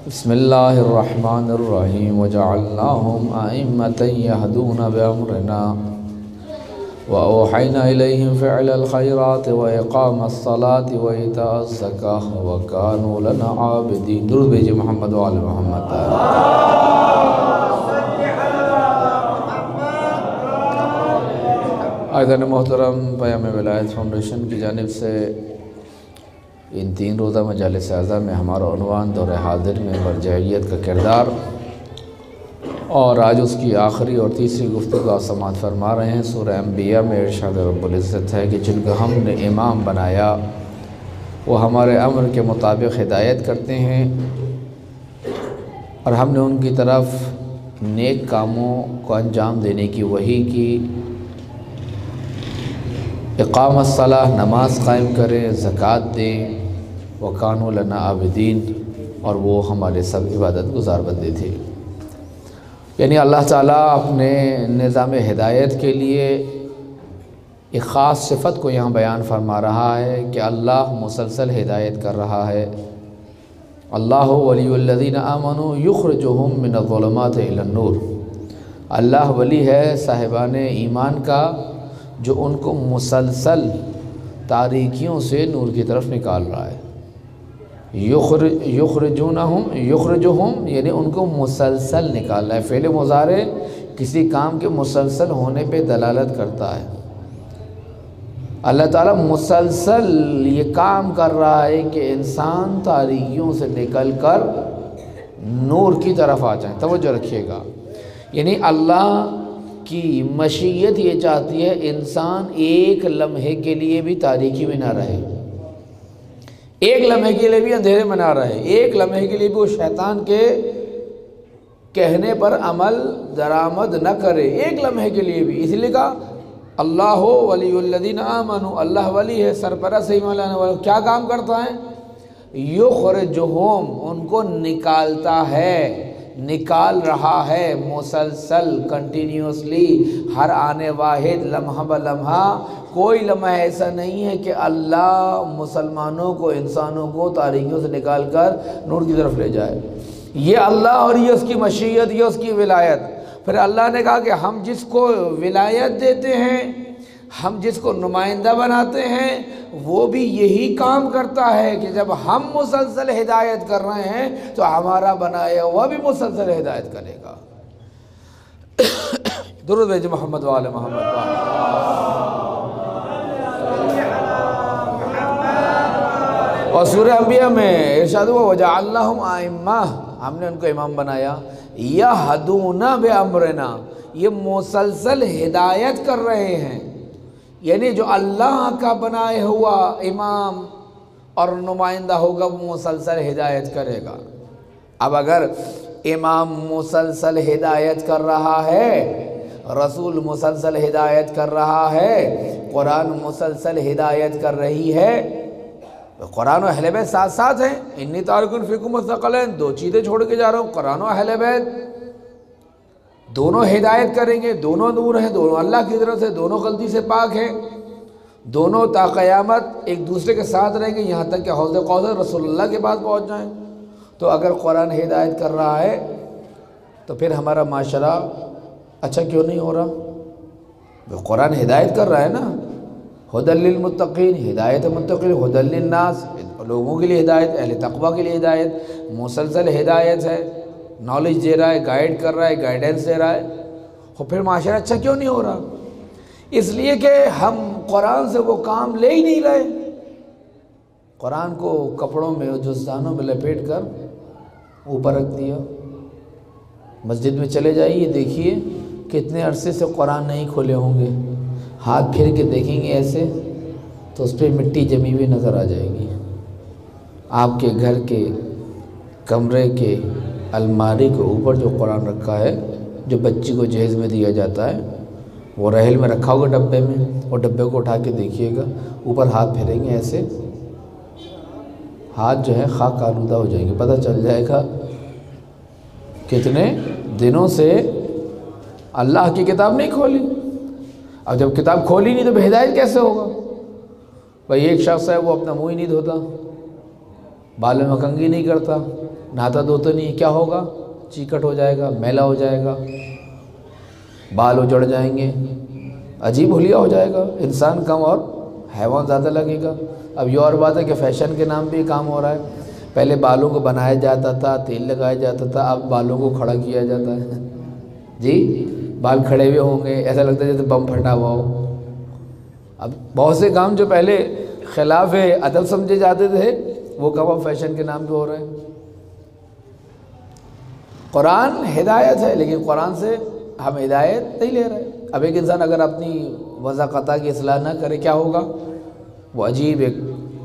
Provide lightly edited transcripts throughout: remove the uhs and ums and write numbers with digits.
بسم اللہ الرحمن الرحیم وجعلناہم ائمۃ یہدون بامرنا واوحینا الیہم فعل الخیرات واقام الصلاۃ وایتاء الزکاۃ وکانوا لنا عابدین۔ درود بھیجئے محمد وعلی محمد۔ عزیزان محترم، پیام ولایت فاؤنڈیشن کی جانب سے ان 3 روزہ مجالس اعظہ میں ہمارا عنوان دور حاضر میں مرجعیت کا کردار، اور آج اس کی آخری اور تیسری گفتگو سماعت فرما رہے ہیں۔ سورہ انبیاء میں ارشاد رب العزت ہے کہ جن کو ہم نے امام بنایا وہ ہمارے امر کے مطابق ہدایت کرتے ہیں، اور ہم نے ان کی طرف نیک کاموں کو انجام دینے کی وحی کی۔ اقام الصلاۃ، نماز قائم کریں، زکوٰۃ دیں، وکانوا لنا عابدین، اور وہ ہمارے سب عبادت گزار بندے تھے۔ یعنی اللہ تعالیٰ اپنے نظام ہدایت کے لیے ایک خاص صفت کو یہاں بیان فرما رہا ہے کہ اللہ مسلسل ہدایت کر رہا ہے۔ اللہ ولی الذین آمنوا یخرجہم من الظلمات الی النور۔ اللہ ولی ہے صاحبان ایمان کا جو ان کو مسلسل تاریکیوں سے نور کی طرف نکال رہا ہے۔ یخرجہم یعنی ان کو مسلسل نکال رہا ہے۔ فعل مضارع کسی کام کے مسلسل ہونے پہ دلالت کرتا ہے۔ اللہ تعالیٰ مسلسل یہ کام کر رہا ہے کہ انسان تاریکیوں سے نکل کر نور کی طرف آ جائیں۔ توجہ رکھیے گا، یعنی اللہ کی مشیت یہ چاہتی ہے انسان ایک لمحے کے لیے بھی تاریکی میں نہ رہے، ایک لمحے کے لیے بھی اندھیرے میں نہ رہے، ایک لمحے کے لیے بھی وہ شیطان کے کہنے پر عمل درآمد نہ کرے، ایک لمحے کے لیے بھی۔ اس لیے کہا اللہ ولی الذین آمنوا، اللہ ولی ہے، سرپرست ایمان لانے والا۔ کیا کام کرتا ہے؟ یخرجہم، ان کو نکالتا ہے، نکال رہا ہے مسلسل، کنٹینیوسلی، ہر آنے واحد لمحہ بلمحہ۔ کوئی لمحہ ایسا نہیں ہے کہ اللہ مسلمانوں کو، انسانوں کو تاریکیوں سے نکال کر نور کی طرف لے جائے۔ یہ اللہ اور یہ اس کی مشیت، یہ اس کی ولایت۔ پھر اللہ نے کہا کہ ہم جس کو ولایت دیتے ہیں، ہم جس کو نمائندہ بناتے ہیں، وہ بھی یہی کام کرتا ہے کہ جب ہم مسلسل ہدایت کر رہے ہیں تو ہمارا بنایا ہوا بھی مسلسل ہدایت کرے گا۔ درود بھیجئے محمد وعلی محمد۔ اور سورہ انبیاء میں ارشاد ہوا وجعلناہم ائمہ، ہم نے ان کو امام بنایا، یہدون بامرنا، یہ مسلسل ہدایت کر رہے ہیں، یعنی جو اللہ کا بنائے ہوا امام اور نمائندہ ہوگا وہ مسلسل ہدایت کرے گا۔ اب اگر امام مسلسل ہدایت کر رہا ہے، رسول مسلسل ہدایت کر رہا ہے، قرآن مسلسل ہدایت کر رہی ہے، قرآن و اہل بیت ساتھ ساتھ ہیں۔ انی تارک فیکم الثقلین، 2 چیزیں چھوڑ کے جا رہا ہوں، قرآن و اہل بیت، دونوں ہدایت کریں گے، دونوں نور ہیں، دونوں اللہ کی طرف سے، دونوں غلطی سے پاک ہیں، دونوں تا قیامت ایک دوسرے کے ساتھ رہیں گے، یہاں تک کہ حوض کوثر رسول اللہ کے پاس پہنچ جائیں۔ تو اگر قرآن ہدایت کر رہا ہے تو پھر ہمارا معاشرہ اچھا کیوں نہیں ہو رہا؟ قرآن ہدایت کر رہا ہے نا، ھدی للمتقین، ہدایت متقین، ھدی للناس، لوگوں کے لیے ہدایت، اہل تقویٰ کے لیے ہدایت، مسلسل ہدایت ہے، نالج دے رہا ہے، گائیڈ کر رہا ہے، گائیڈنس دے رہا ہے، اور پھر معاشرہ اچھا کیوں نہیں ہو رہا؟ اس لیے کہ ہم قرآن سے وہ کام لے ہی نہیں رہے۔ قرآن کو کپڑوں میں، دستانوں میں لپیٹ کر اوپر رکھ دیا۔ مسجد میں چلے جائیے، دیکھیے کتنے عرصے سے قرآن نہیں کھولے ہوں گے، ہاتھ پھیر کے دیکھیں گے ایسے تو اس پہ مٹی جمی ہوئی نظر آ جائے گی۔ آپ کے گھر کے کمرے کے الماری کے اوپر جو قرآن رکھا ہے، جو بچی کو جہیز میں دیا جاتا ہے، وہ رحل میں رکھا ہوگا ڈبے میں، اور ڈبے کو اٹھا کے دیکھیے گا، اوپر ہاتھ پھیریں گے ایسے، ہاتھ جو ہے خاک آلودہ ہو جائیں گے، پتہ چل جائے گا کتنے دنوں سے اللہ کی کتاب نہیں کھولی۔ اب جب کتاب کھولی نہیں تو ہدایت کیسے ہوگا؟ بھائی ایک شخص ہے وہ اپنا منہ ہی نہیں دھوتا، بال میں کنگھی نہیں کرتا، نہاتا دھوتا نہیں ہے، کیا ہوگا؟ چیکٹ ہو جائے گا، میلا ہو جائے گا، بال اجڑ جائیں گے، عجیب حلیہ ہو جائے گا، انسان کم اور حیوان زیادہ لگے گا۔ اب یہ اور بات ہے کہ فیشن کے نام پہ یہ کام ہو رہا ہے۔ پہلے بالوں کو بنایا جاتا تھا، تیل لگایا جاتا تھا، اب بالوں کو کھڑا کیا جاتا ہے جی، بال کھڑے ہوئے ہوں گے، ایسا لگتا ہے جیسے بم پھٹا ہوا ہو۔ اب بہت سے کام جو پہلے خلاف ادب سمجھے جاتے تھے وہ کام اب فیشن کے نام پہ ہو رہے ہیں۔ قرآن ہدایت ہے، لیکن قرآن سے ہم ہدایت نہیں لے رہے۔ اب ایک انسان اگر اپنی وضع قطع کی اصلاح نہ کرے کیا ہوگا؟ وہ عجیب ایک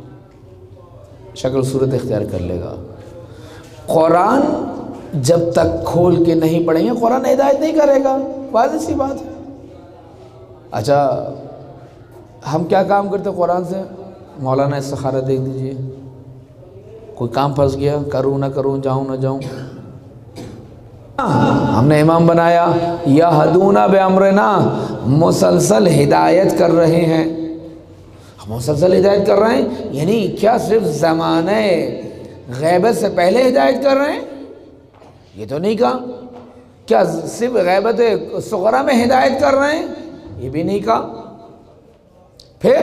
شکل صورت اختیار کر لے گا۔ قرآن جب تک کھول کے نہیں پڑھیں گے قرآن ہدایت نہیں کرے گا، واضح سی بات ہے۔ اچھا ہم کیا کام کرتے قرآن سے؟ مولانا استخارہ دیکھ دیجئے، کوئی کام پھنس گیا، کروں نہ کروں، جاؤں نہ جاؤں، ہم نے امام بنایا، یہدون بامرنا، مسلسل ہدایت کر رہے ہیں۔ مسلسل ہدایت کر رہے ہیں یعنی کیا صرف زمانہ غیبت سے پہلے ہدایت کر رہے ہیں؟ یہ تو نہیں کہا۔ کیا صرف غیبت صغریٰ میں ہدایت کر رہے ہیں؟ یہ بھی نہیں کہا۔ پھر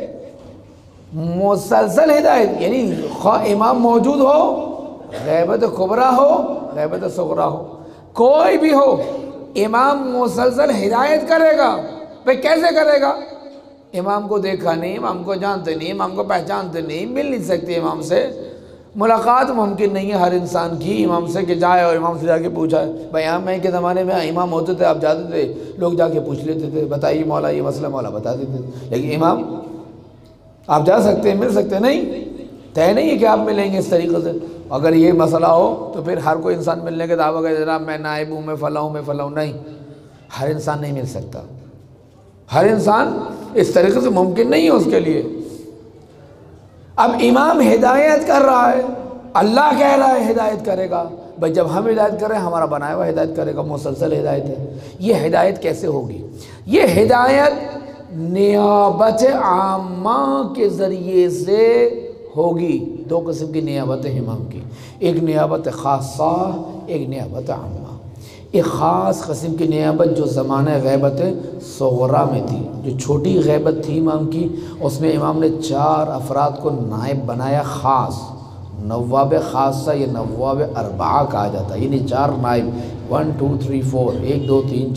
مسلسل ہدایت یعنی خواہ امام موجود ہو، غیبت کبریٰ ہو، غیبت صغریٰ ہو، کوئی بھی ہو، امام مسلسل ہدایت کرے گا۔ بھئی کیسے کرے گا؟ امام کو دیکھا نہیں، امام کو جانتے نہیں، امام کو پہچانتے نہیں، مل نہیں سکتے امام سے، ملاقات ممکن نہیں ہے ہر انسان کی امام سے کہ جائے اور امام سے جا کے پوچھا ہے۔ بھئی میں کے زمانے میں امام ہوتے تھے، آپ جاتے تھے، لوگ جا کے پوچھ لیتے تھے، بتائیے مولا یہ مسئلہ، مولا بتا دیتے تھے۔ لیکن امام آپ جا سکتے ہیں، مل سکتے نہیں، طے نہیں ہے کہ آپ ملیں گے اس طریقے سے۔ اگر یہ مسئلہ ہو تو پھر ہر کوئی انسان ملنے کے دعویٰ کرے جناب میں نائب ہوں، میں فلاں ہوں، میں فلاں ہوں، نہیں، ہر انسان نہیں مل سکتا، ہر انسان اس طریقے سے ممکن نہیں ہے اس کے لیے۔ اب امام ہدایت کر رہا ہے، اللہ کہہ رہا ہے ہدایت کرے گا۔ بھئی جب ہم ہدایت کر رہے ہیں ہمارا بنایا ہوا ہدایت کرے گا، مسلسل ہدایت ہے۔ یہ ہدایت کیسے ہوگی؟ یہ ہدایت نیابت عامہ کے ذریعے سے ہوگی۔ دو قسم کی نیابت ہے امام کی، ایک نیابت خاصہ، ایک نیابت عامہ۔ ایک خاص قسم کی نیابت جو زمانہ غیبت صغریٰ میں تھی، جو چھوٹی غیبت تھی امام کی، اس میں امام نے 4 افراد کو نائب بنایا خاص، نواب خاصہ یا نواب اربعہ کہا جاتا ہے، یعنی 4 نائب، 1 2 3 4، 1 2 3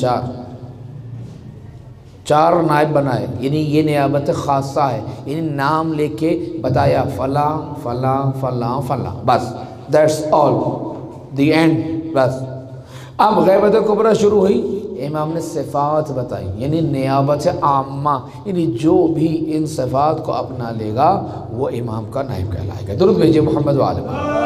4 نائب بنائے، یعنی یہ نیابت خاصہ ہے، یعنی نام لے کے بتایا فلاں فلاں فلاں فلاں، بس that's all the end، بس۔ اب غیبت کبریٰ شروع ہوئی، امام نے صفات بتائی، یعنی نیابت عامہ، یعنی جو بھی ان صفات کو اپنا لے گا وہ امام کا نائب کہلائے گا۔ درود بھیجئے محمد وآلہ محمد۔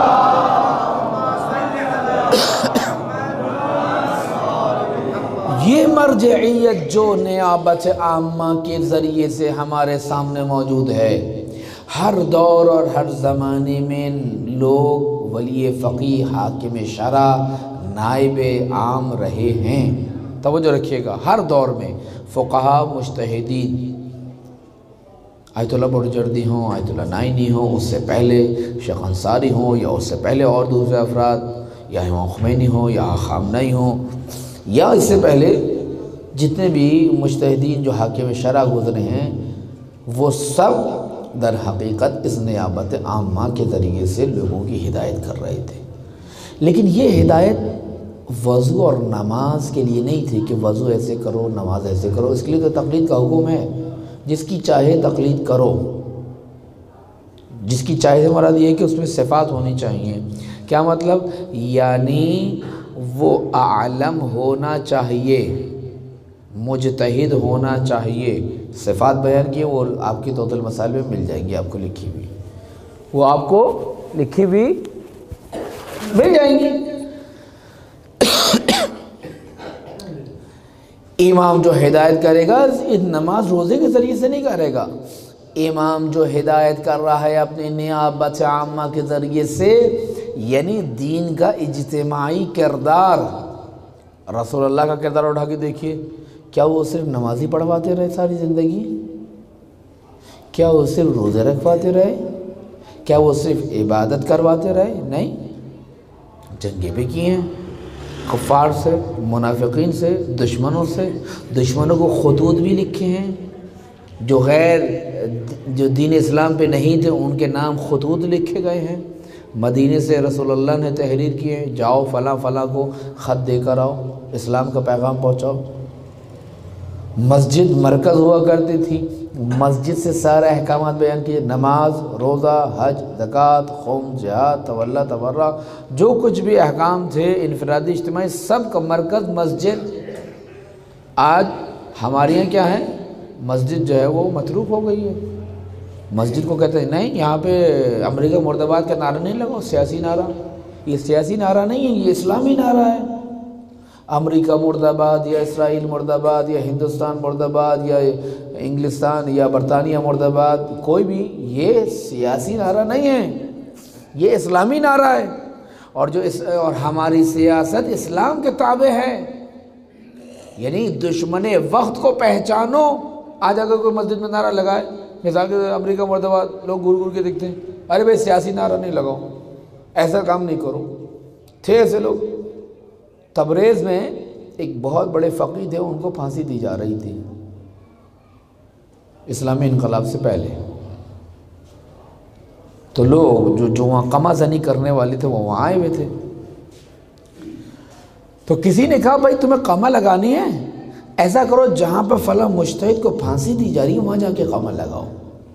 یہ مرجعیت جو نیابت عامہ کے ذریعے سے ہمارے سامنے موجود ہے، ہر دور اور ہر زمانے میں لوگ ولی فقیہ، حاکم شرع، نائب عام رہے ہیں۔ توجہ رکھیے گا، ہر دور میں فقہا، مجتہدین، آیت اللہ بروجردی ہوں، آیت اللہ نائینی ہوں، اس سے پہلے شیخ انصاری ہوں، یا اس سے پہلے اور دوسرے افراد، یا امام خمینی ہوں، یا خامنئی ہوں، یا اس سے پہلے جتنے بھی مجتہدین جو حاکم شرع گزرے ہیں، وہ سب در حقیقت اس نیابت عامہ کے ذریعے سے لوگوں کی ہدایت کر رہے تھے۔ لیکن یہ ہدایت وضو اور نماز کے لیے نہیں تھی کہ وضو ایسے کرو، نماز ایسے کرو، اس کے لیے تو تقلید کا حکم ہے، جس کی چاہے تقلید کرو، جس کی چاہے مراد یہ ہے کہ اس میں صفات ہونی چاہیے۔ کیا مطلب؟ یعنی وہ اعلم ہونا چاہیے، مجتہد ہونا چاہیے۔ صفات بیان کیے وہ آپ کی توضیح المسائل میں مل جائیں گی، آپ کو لکھی ہوئی، وہ آپ کو لکھی ہوئی مل جائیں گی۔ امام جو ہدایت کرے گا نماز روزے کے ذریعے سے نہیں کرے گا، امام جو ہدایت کر رہا ہے اپنی نیابت عامہ کے ذریعے سے، یعنی دین کا اجتماعی کردار۔ رسول اللہ کا کردار اٹھا کے دیکھیے، کیا وہ صرف نمازی پڑھواتے رہے ساری زندگی؟ کیا وہ صرف روزے رکھواتے رہے؟ کیا وہ صرف عبادت کرواتے رہے؟ نہیں، جنگیں بھی کی ہیں کفار سے، منافقین سے، دشمنوں سے، دشمنوں کو خطوط بھی لکھے ہیں، جو دین اسلام پہ نہیں تھے ان کے نام خطوط لکھے گئے ہیں۔ مدینے سے رسول اللہ نے تحریر کیے، جاؤ فلاں فلاں کو خط دے کر آؤ، اسلام کا پیغام پہنچاؤ۔ مسجد مرکز ہوا کرتی تھی، مسجد سے سارے احکامات بیان کیے، نماز، روزہ، حج، زکوٰۃ، خم، جہاد، تولا، تبرع، جو کچھ بھی احکام تھے انفرادی اجتماعی، سب کا مرکز مسجد۔ آج ہمارے یہاں کیا ہے، مسجد جو ہے وہ متروک ہو گئی ہے۔ مسجد کو کہتے ہیں نہیں یہاں پہ امریکہ مرد آباد کا نعرہ نہیں لگاؤ، سیاسی نعرہ، یہ سیاسی نعرہ نہیں ہے، یہ اسلامی نعرہ ہے۔ امریکہ مرد آباد یا اسرائیل مرد آباد یا ہندوستان مرد آباد یا انگلستان یا برطانیہ مرد آباد، کوئی بھی، یہ سیاسی نعرہ نہیں ہے، یہ اسلامی نعرہ ہے۔ اور ہماری سیاست اسلام کے تابع ہے، یعنی دشمن وقت کو پہچانو۔ آج اگر کوئی مسجد میں نعرہ لگائے، مثال کے امریکہ مرد آباد، لوگ گور گور کے دکھتے ہیں، ارے بھائی سیاسی نعرہ نہیں لگاؤ، ایسا کام نہیں کرو۔ تھے ایسے لوگ۔ تبریز میں ایک بہت بڑے فقیہ تھے، ان کو پھانسی دی جا رہی تھی اسلامی انقلاب سے پہلے، تو لوگ جو وہاں قمع زنی کرنے والے تھے وہ وہاں آئے ہوئے تھے، تو کسی نے کہا بھائی تمہیں قمع لگانی ہے، ایسا کرو جہاں پہ فلاں مجتہد کو پھانسی دی جا رہی ہے وہاں جا کے قمع لگاؤ۔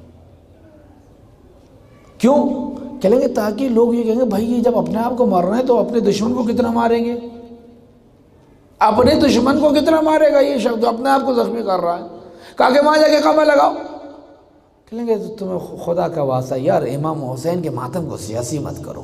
کیوں؟ کہیں گے تاکہ لوگ یہ کہیں گے بھائی یہ جب اپنے آپ کو مار رہے ہیں تو اپنے دشمن کو کتنا ماریں گے، اپنے دشمن کو کتنا مارے گا یہ شخص جو اپنے آپ کو زخمی کر رہا ہے، کہا کہ وہاں جا کے قمع لگاؤ۔ کہیں گے تمہیں خدا کا واسطہ یار امام حسین کے ماتم کو سیاسی مت کرو،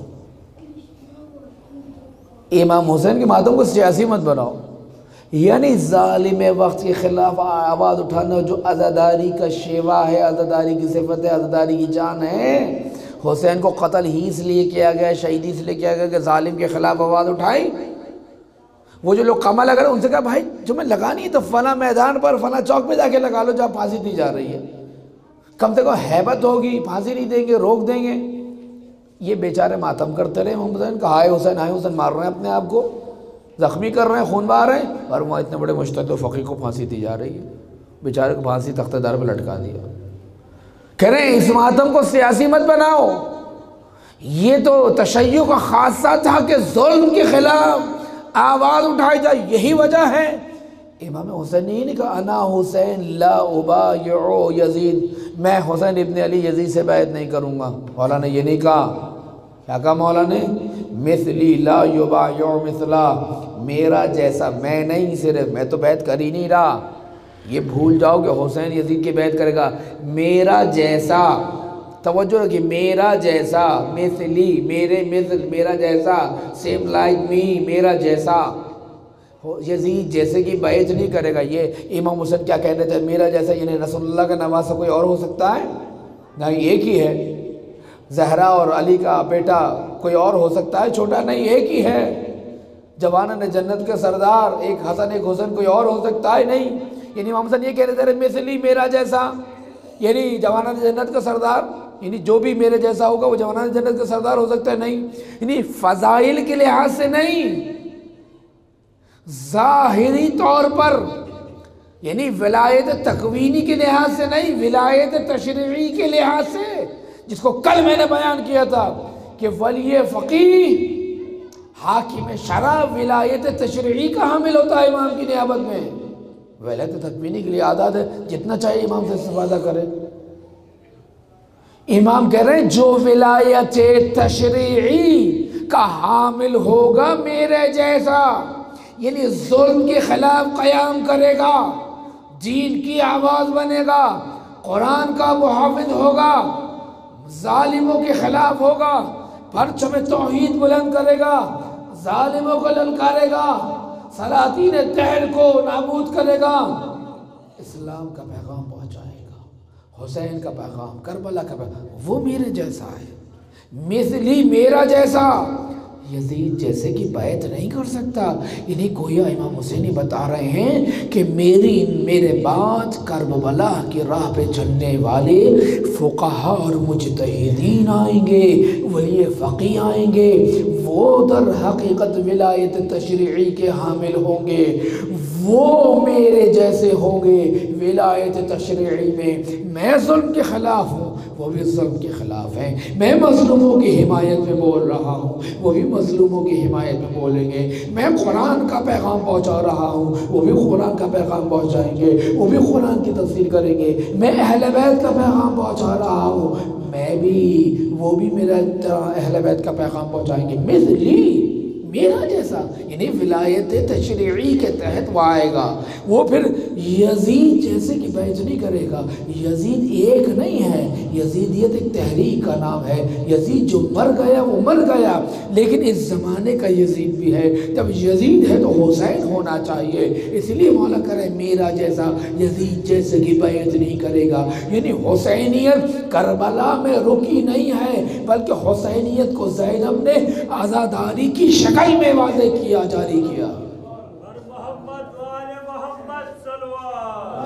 امام حسین کے ماتم کو سیاسی مت بناؤ، یعنی ظالم وقت کے خلاف آواز اٹھانا جو عزاداری کا شیوا ہے، عزاداری کی صفت ہے، عزاداری کی جان ہے۔ حسین کو قتل ہی اس لیے کیا گیا، شہیدی اس لیے کیا گیا کہ ظالم کے خلاف آواز اٹھائی۔ وہ جو لوگ قمع لگا رہے ہیں ان سے کہا بھائی تمہیں لگانی ہے تو فلاں میدان پر فلاں چوک پہ جا کے لگا لو جہاں پھانسی دی جا رہی ہے، کم سے کم ہیبت ہوگی، پھانسی نہیں دیں گے، روک دیں گے۔ یہ بیچارے ماتم کرتے رہے محمد حسین کا، ہائے حسین مار رہے ہیں اپنے آپ کو، زخمی کر رہے ہیں، خون بہا رہے ہیں، اور وہاں اتنے بڑے مجتہد و فقیہ کو پھانسی دی جا رہی ہے، بیچارے کو پھانسی تختہ دار پہ لٹکا دیا۔ کہہ رہے ہیں اس ماتم کو سیاسی مت بناؤ، یہ تو تشیع کا خاصہ تھا کہ ظلم کے خلاف آواز اٹھائی جائے، یہی وجہ ہے۔ امام حسین نے یہ نہیں کہا انا حسین لا ابایع یزید، میں حسین ابن علی یزید سے بیعت نہیں کروں گا، مولا نے یہ نہیں کہا۔ کیا کہا مولا نے؟ مثلی لا یبایع مثلا، میرا جیسا، میں نہیں، صرف میں تو بیعت کر ہی نہیں رہا، یہ بھول جاؤ کہ حسین یزید کی بیعت کرے گا، میرا جیسا، توجہ رکھیے، میرا جیسا، مثلی، میرے مثل، میرا جیسا، سیم لائک می، میرا جیسا، یزید جیسے کی بیعت نہیں کرے گا۔ یہ امام حسین کیا کہنے تھے، میرا جیسا یعنی رسول اللہ کا نواسہ کوئی اور ہو سکتا ہے؟ نہیں، ایک ہی ہے۔ زہرا اور علی کا بیٹا کوئی اور ہو سکتا ہے چھوٹا؟ نہیں، ایک ہی ہے۔ جوانان جنت کے سردار ایک حسن ایک حسین کوئی اور ہو سکتا ہے؟ نہیں۔ یعنی امام حسین یہ کہہ رہے تھے مثلی، میرا جیسا، یعنی جوانان جنت کا سردار، یعنی جو بھی میرے جیسا ہوگا وہ جوانان جنت کا سردار ہو سکتا ہے؟ نہیں، یعنی فضائل کے لحاظ سے نہیں، ظاہری طور پر، یعنی ولایت تکوینی کے لحاظ سے نہیں، ولایت تشریعی کے لحاظ سے، جس کو کل میں نے بیان کیا تھا کہ ولی فقیہ حاکم شرع ولایت تشریعی کا حامل ہوتا ہے امام کی نیابت میں، ولایت تکوینی کے لیے آزاد ہے، جتنا چاہیے امام سے استفادہ کرے۔ امام کہہ رہے ہیں جو ولایت تشریعی کا حامل ہوگا میرے جیسا، یعنی ظلم کے خلاف قیام کرے گا، دین کی آواز بنے گا، قرآن کا محافظ ہوگا، ظالموں کے خلاف ہوگا، پرچم توحید بلند کرے گا، ظالموں کو للکارے گا، سلاطین دہر کو نابود کرے گا، اسلام کا پیغام پہنچائے گا، حسین کا پیغام، کربلا کا پیغام، وہ میرے جیسا ہے، مثلی، میرا جیسا، یزید جیسا جیسے کہ بیعت نہیں کر سکتا. یعنی گویا امام حسینی بتا رہے ہیں کہ میرے بعد کربلا کی راہ پہ چلنے والے فقہا اور مجتہدین آئیں گے، ولی فقیہ آئیں گے، وہ در حقیقت ولایت تشریعی کے حامل ہوں گے، وہ میرے جیسے ہوں گے ولایت تشریعی میں ظلم کے خلاف ہوں، وہ بھی ظلم کے خلاف ہیں. میں مظلوموں کی حمایت میں بول رہا ہوں، وہ بھی مظلوموں کی حمایت میں بولیں گے. میں قرآن کا پیغام پہنچا رہا ہوں، وہ بھی قرآن کا پیغام پہنچائیں گے، وہ بھی قرآن کی تفسیر کریں گے. میں اہل بیت کا پیغام پہنچا رہا ہوں، میں بھی، وہ بھی میرا اہل بیت کا پیغام پہنچائیں گے. مثلی، میرا جیسا، یعنی ولایت تشریعی کے تحت وہ آئے گا. وہ پھر یزید جیسے کہ بیعت نہیں کرے گا. یزید ایک نہیں ہے، یزیدیت ایک تحریک کا نام ہے. یزید جو مر گیا وہ مر گیا، لیکن اس زمانے کا یزید بھی ہے. جب یزید ہے تو حسین ہونا چاہیے. اس لیے مولا کرے میرا جیسا یزید جیسے کہ بیعت نہیں کرے گا. یعنی حسینیت کربلا میں رکی نہیں ہے، بلکہ حسینیت کو زینب نے عزاداری کی شکل میں واضح کیا، جاری کیا. محمد وآل محمد صلوات.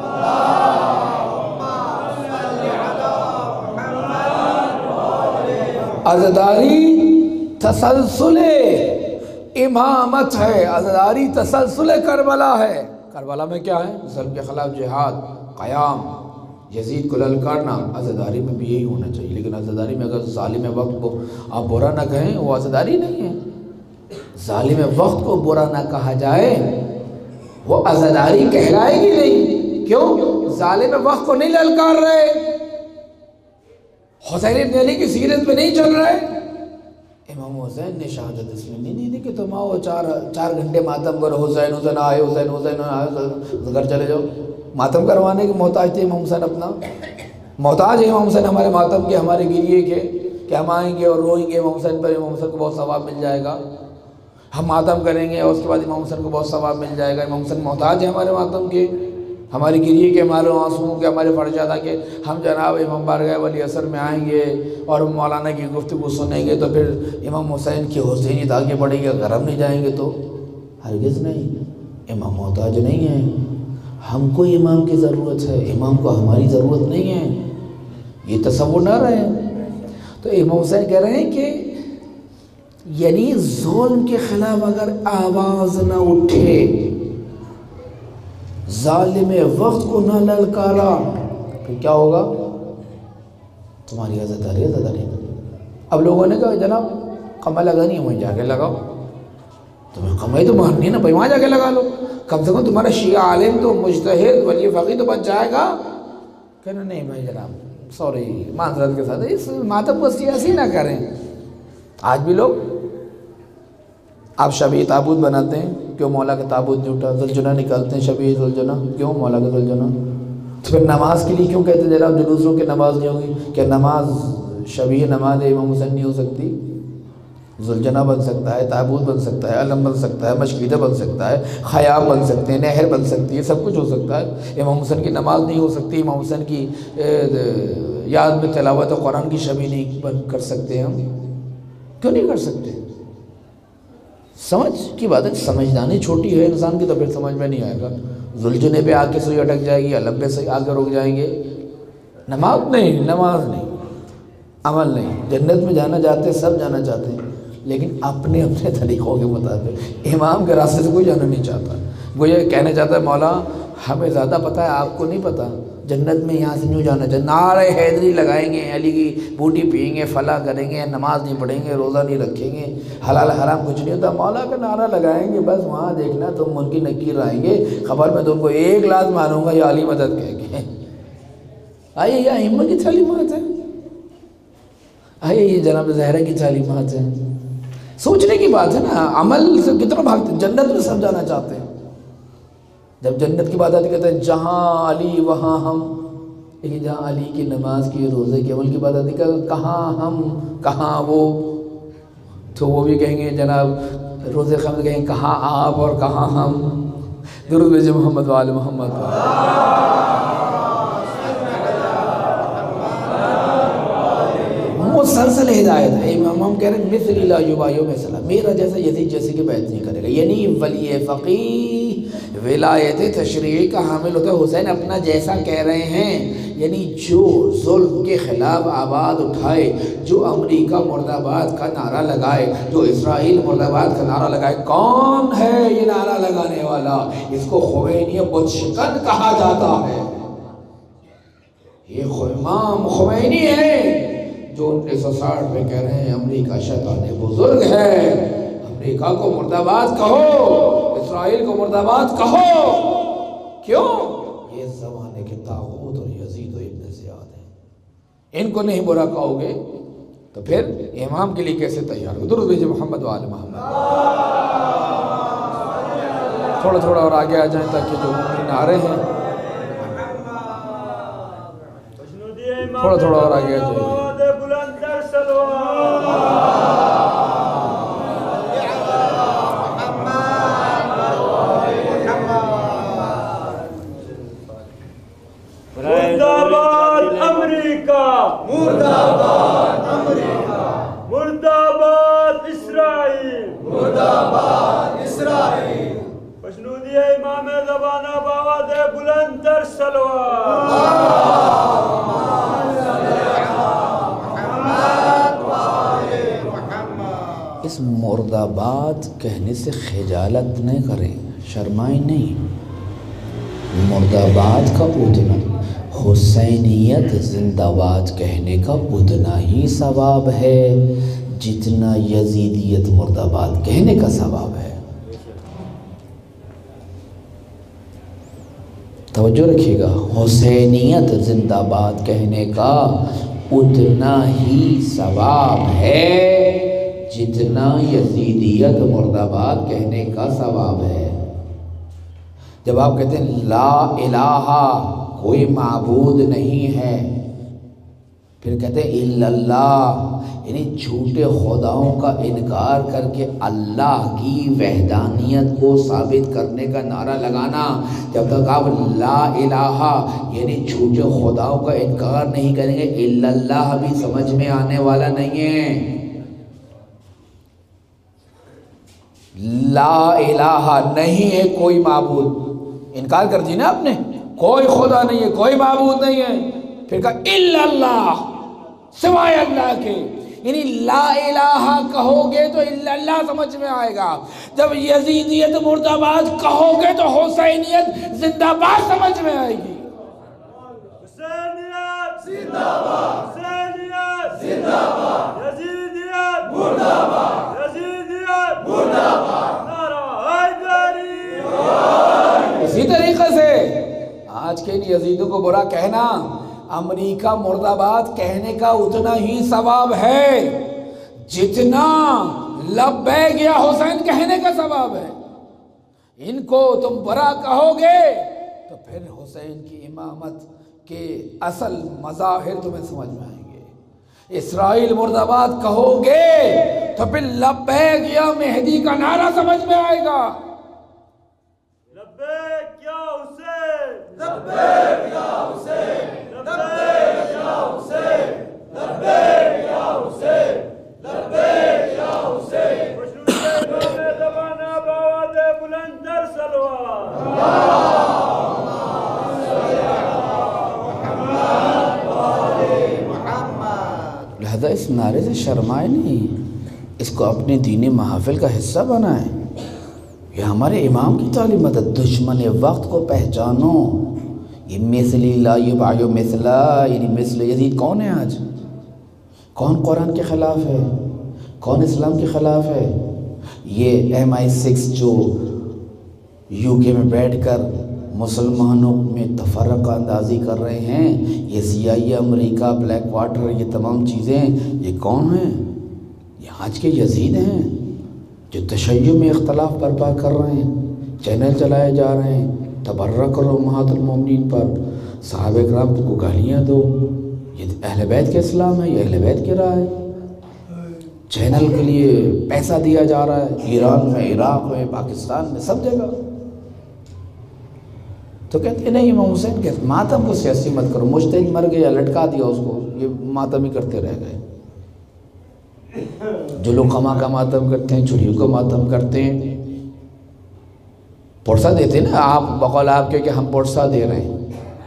عزاداری تسلسل امامت ہے، عزاداری تسلسل کربلا ہے. کربلا میں کیا ہے؟ ظلم کے خلاف جہاد، قیام، یزید کو للکارنا. عزاداری میں بھی یہی ہونا چاہیے. لیکن عزاداری میں اگر ظالم وقت کو آپ برا نہ کہیں، وہ عزاداری نہیں ہے. ظالم وقت کو برا نہ کہا جائے وہ عزاداری کہلائے گی نہیں. کیوں؟ ظالم وقت کو نہیں للکار رہے، حسین ابن علی کی سیرت پہ نہیں چل رہے. امام حسین نے شہادت اس میں نہیں دی کہ تم آؤ 4 گھنٹے ماتم کرو، حسین حسین آئے، حسین حسین آئے، گھر چلے جاؤ. ماتم کروانے کے محتاج تھے امام حسین، اپنا محتاج ہے امام حسین ہمارے ماتم کے، ہمارے گریے کے، کہ ہم آئیں گے اور روئیں گے امام حسین پر، امام حسین کو بہت ثواب مل جائے گا. ہم ماتم کریں گے اور اس کے بعد امام حسین کو بہت ثواب مل جائے گا. امام حسین محتاج ہے ہمارے ماتم کے، ہماری گریے کے، ہمارے آنسوؤں کے، ہمارے فرشادہ کے. ہم جناب امام بارگاہ ولی اثر میں آئیں گے اور مولانا کی گفتگو سنیں گے تو پھر امام حسین کی حسینیت آگے بڑھے گی. اگر ہم نہیں جائیں گے تو ہرگز نہیں. امام محتاج نہیں ہے، ہم کو امام کی ضرورت ہے، امام کو ہماری ضرورت نہیں ہے. یہ تصور نہ رہے. تو امام حسین کہہ رہے ہیں کہ یعنی ظلم کے خلاف اگر آواز نہ اٹھے، ظالم وقت کو نہ للکارا، پھر کیا ہوگا؟ تمہاری عزاداری. اب لوگوں نے کہا جناب قمع لگانی ہے، وہیں جا کے لگاؤ. تمہیں قمع تو مارنی ہے نا بھائی، وہاں جا کے لگا لو. کم سے کم تمہارا شیعہ عالم تو مجتہد ولی فقی تو بچ جائے گا. کہنا نہیں بھائی جناب سوری، معذرت کے ساتھ اس ماتم کو سیاسی نہ کریں. آج بھی لوگ آپ شبیہ تابوت بناتے ہیں، کیوں مولا کا تابوت جھوٹا، زلجنہ نکالتے ہیں شبیہ زلجنہ، کیوں مولا کا زلجنہ. تو پھر نماز کے لیے کیوں کہتے ہیں جناب جلوسوں کے نماز نہیں ہوگی؟ کیا نماز شبیہ نماز امام حسین نہیں ہو سکتی؟ زلجنہ بن سکتا ہے، تابوت بن سکتا ہے، علم بن سکتا ہے، مشکیدہ بن سکتا ہے، خیام بن سکتے ہیں، نہر بن سکتی ہے، سب کچھ ہو سکتا ہے. امام حسین کی نماز نہیں ہو سکتی، امام حسین کی یاد میں تلاوت قرآن کی شبیہ نہیں بن کر سکتے. ہم کیوں نہیں کر سکتے؟ سمجھ کی بات ہے. سمجھدانی چھوٹی ہے انسان کی تو پھر سمجھ میں نہیں آئے گا. زلجنے پہ آ کے سوئی اٹک جائے گی، علم پہ سے آ کے رک جائیں گے. نماز نہیں، نماز نہیں، عمل نہیں. جنت میں جانا چاہتے ہیں، سب جانا چاہتے ہیں، لیکن اپنے اپنے طریقوں کے مطابق. امام کے راستے سے کوئی جانا نہیں چاہتا. وہ یہ کہنا چاہتا ہے مولا ہمیں زیادہ پتہ ہے، آپ کو نہیں پتہ. جنت میں یہاں سے یوں جانا چاہیے، نعرہ حیدری لگائیں گے، علی کی بوٹی پئیں گے، فلاں کریں گے، نماز نہیں پڑھیں گے، روزہ نہیں رکھیں گے، حلال حرام کچھ نہیں ہوتا. مولا کا نعرہ لگائیں گے، بس وہاں دیکھنا تم ان کی نکیر آئیں گے، خبر میں تم کو 1 لاکھ مانوں گا یا علی مدد کہہ کے. آئیے یہ ائمہ کی تعلیمات ہیں، آئیے یہ جناب زہرا کی تعلیمات ہیں. سوچنے کی بات ہے نا. عمل سے کتنا بھاگتے ہیں، جنت میں سب جانا چاہتے ہیں. جب جنت کی بات آتی کہتے ہیں جہاں علی وہاں ہم، لیکن جہاں علی کی نماز کی روزے کے عمل کی بات آتی کہ کہاں ہم کہاں وہ. تو وہ بھی کہیں گے جناب روزے خمس کہیں کہاں آپ اور کہاں ہم. درود بھیجے محمد وآل محمد. مسلسل ہدایت ہے. امام کہہ رہے ہیں مثل لا یبایع مثلا، میرا جیسا یزید جیسے کہ بیعت نہیں کرے گا. یعنی ولی فقیہ ولایت تشریعی کا حامل ہوتا ہے. حسین اپنا جیسا کہہ رہے ہیں، یعنی جو ظلم کے خلاف آواز اٹھائے، جو امریکہ مرد آباد کا نعرہ لگائے، جو اسرائیل مرد آباد کا نعرہ لگائے. کون ہے یہ نعرہ لگانے والا؟ اس کو خمینی بت شکن کہا جاتا ہے. یہ امام خمینی ہے جو 1960 میں کہہ رہے ہیں امریکہ شیطان بزرگ ہے. امریکہ کو مرد آباد کہو، اسرائیل کو مرد آباد کہو. کیوں؟ یہ زمانے کے طاغوت اور یزید و ابن زیاد ہیں. ان کو نہیں برا کہو گے تو پھر امام کے لیے کیسے تیار ہو؟ درود بھیجئے محمد و آل محمد. تھوڑا تھوڑا اور آگے آ جائیں تاکہ جو ممکن آ رہے ہیں تھوڑا تھوڑا اور آگے آ جائیں. مرداباد امریکہ، مرداباد امریکہ، مرداباد اسرائیل، مرداباد اسرائیل. پشنودی امام زبانہ بآواز بلند تر صلوات. اس مرد آباد کہنے سے خجالت نہ کریں، شرمائیں نہیں. مرد آباد کا اتنا، حسینیت زندہ باد کہنے کا اتنا ہی ثواب ہے جتنا یزیدیت مرد آباد کہنے کا ثواب ہے. توجہ رکھیے گا، حسینیت زندہ باد کہنے کا اتنا ہی ثواب ہے جتنا یزیدیت مرد آباد کہنے کا ثواب ہے. جب آپ کہتے ہیں لا الہ کوئی معبود نہیں ہے، پھر کہتے ہیں الا اللہ، یعنی جھوٹے خداؤں کا انکار کر کے اللہ کی وحدانیت کو ثابت کرنے کا نعرہ لگانا. جب تک آپ لا الہ یعنی جھوٹے خداؤں کا انکار نہیں کریں گے، الا اللہ بھی سمجھ میں آنے والا نہیں ہے. لا الہ نہیں ہے کوئی معبود، انکار کر دی نا آپ نے، کوئی خدا نہیں ہے، کوئی معبود نہیں ہے. پھر کہا الا اللہ، سوائے اللہ کے. یعنی لا الہ کہو گے تو الا اللہ سمجھ میں آئے گا. جب یزیدیت مرد آباد کہو گے تو حسینیت زندہ باد سمجھ میں آئے گی. حسینیت زندہ باد، حسینیت زندہ باد، یزیدیت مرد آباد، یزیدیت مرد آباد، نعرہ حیدری. اسی طریقے سے آج کے ان یزیدوں کو برا کہنا، امریکہ مرد آباد کہنے کا اتنا ہی ثواب ہے جتنا لبیک یا حسین کہنے کا ثواب ہے. ان کو تم برا کہو گے تو پھر حسین کی امامت کے اصل مظاہر تمہیں سمجھ میں آئیں گے. اسرائیل مرد آباد کہو گے تو پھر لبیک یا مہدی کا نعرہ سمجھ میں آئے گا. لبیک یا حسین، لبیک یا حسین، لبیک یا حسین، لبیک یا حسین، لبیک یا حسین. پشنودی امام زبانہ بآواز بلند تر صلوات. لہذا اس نعرے سے شرمائے نہیں، اس کو اپنے دینی محافل کا حصہ بنائیں. یہ ہمارے امام کی تعلیمات ہے. دشمن وقت کو پہچانو. یہ مثلی لا یبایع مثلا، یعنی مثل یزید کون ہے آج؟ کون قرآن کے خلاف ہے؟ کون اسلام کے خلاف ہے؟ یہ MI6 جو UK میں بیٹھ کر مسلمانوں میں تفرقہ اندازی کر رہے ہیں، یہ CIA امریکہ، بلیک واٹر، یہ تمام چیزیں، یہ کون ہیں؟ یہ آج کے یزید ہیں جو تشیع میں اختلاف برپا کر رہے ہیں. چینل چلائے جا رہے ہیں تبرک کرو امہات المومنین پر، صحابہ کرام کو گالیاں دو. یہ اہل بیت کے اسلام ہے، یہ اہل بیت کی راہ ہے. چینل کے لیے پیسہ دیا جا رہا ہے ایران میں، عراق میں، پاکستان میں، سب جگہ. تو کہتے ہیں نہیں امام حسین کے ماتم کو سیاسی مت کرو. مجتہد مر گیا، لٹکا دیا اس کو، یہ ماتم ہی کرتے رہ گئے. جو لوگ خما کا ماتم کرتے ہیں، چوریوں کا ماتم کرتے ہیں، پرسہ دیتے نا آپ، بقول آپ کے کہ ہم پرسہ دے رہے ہیں.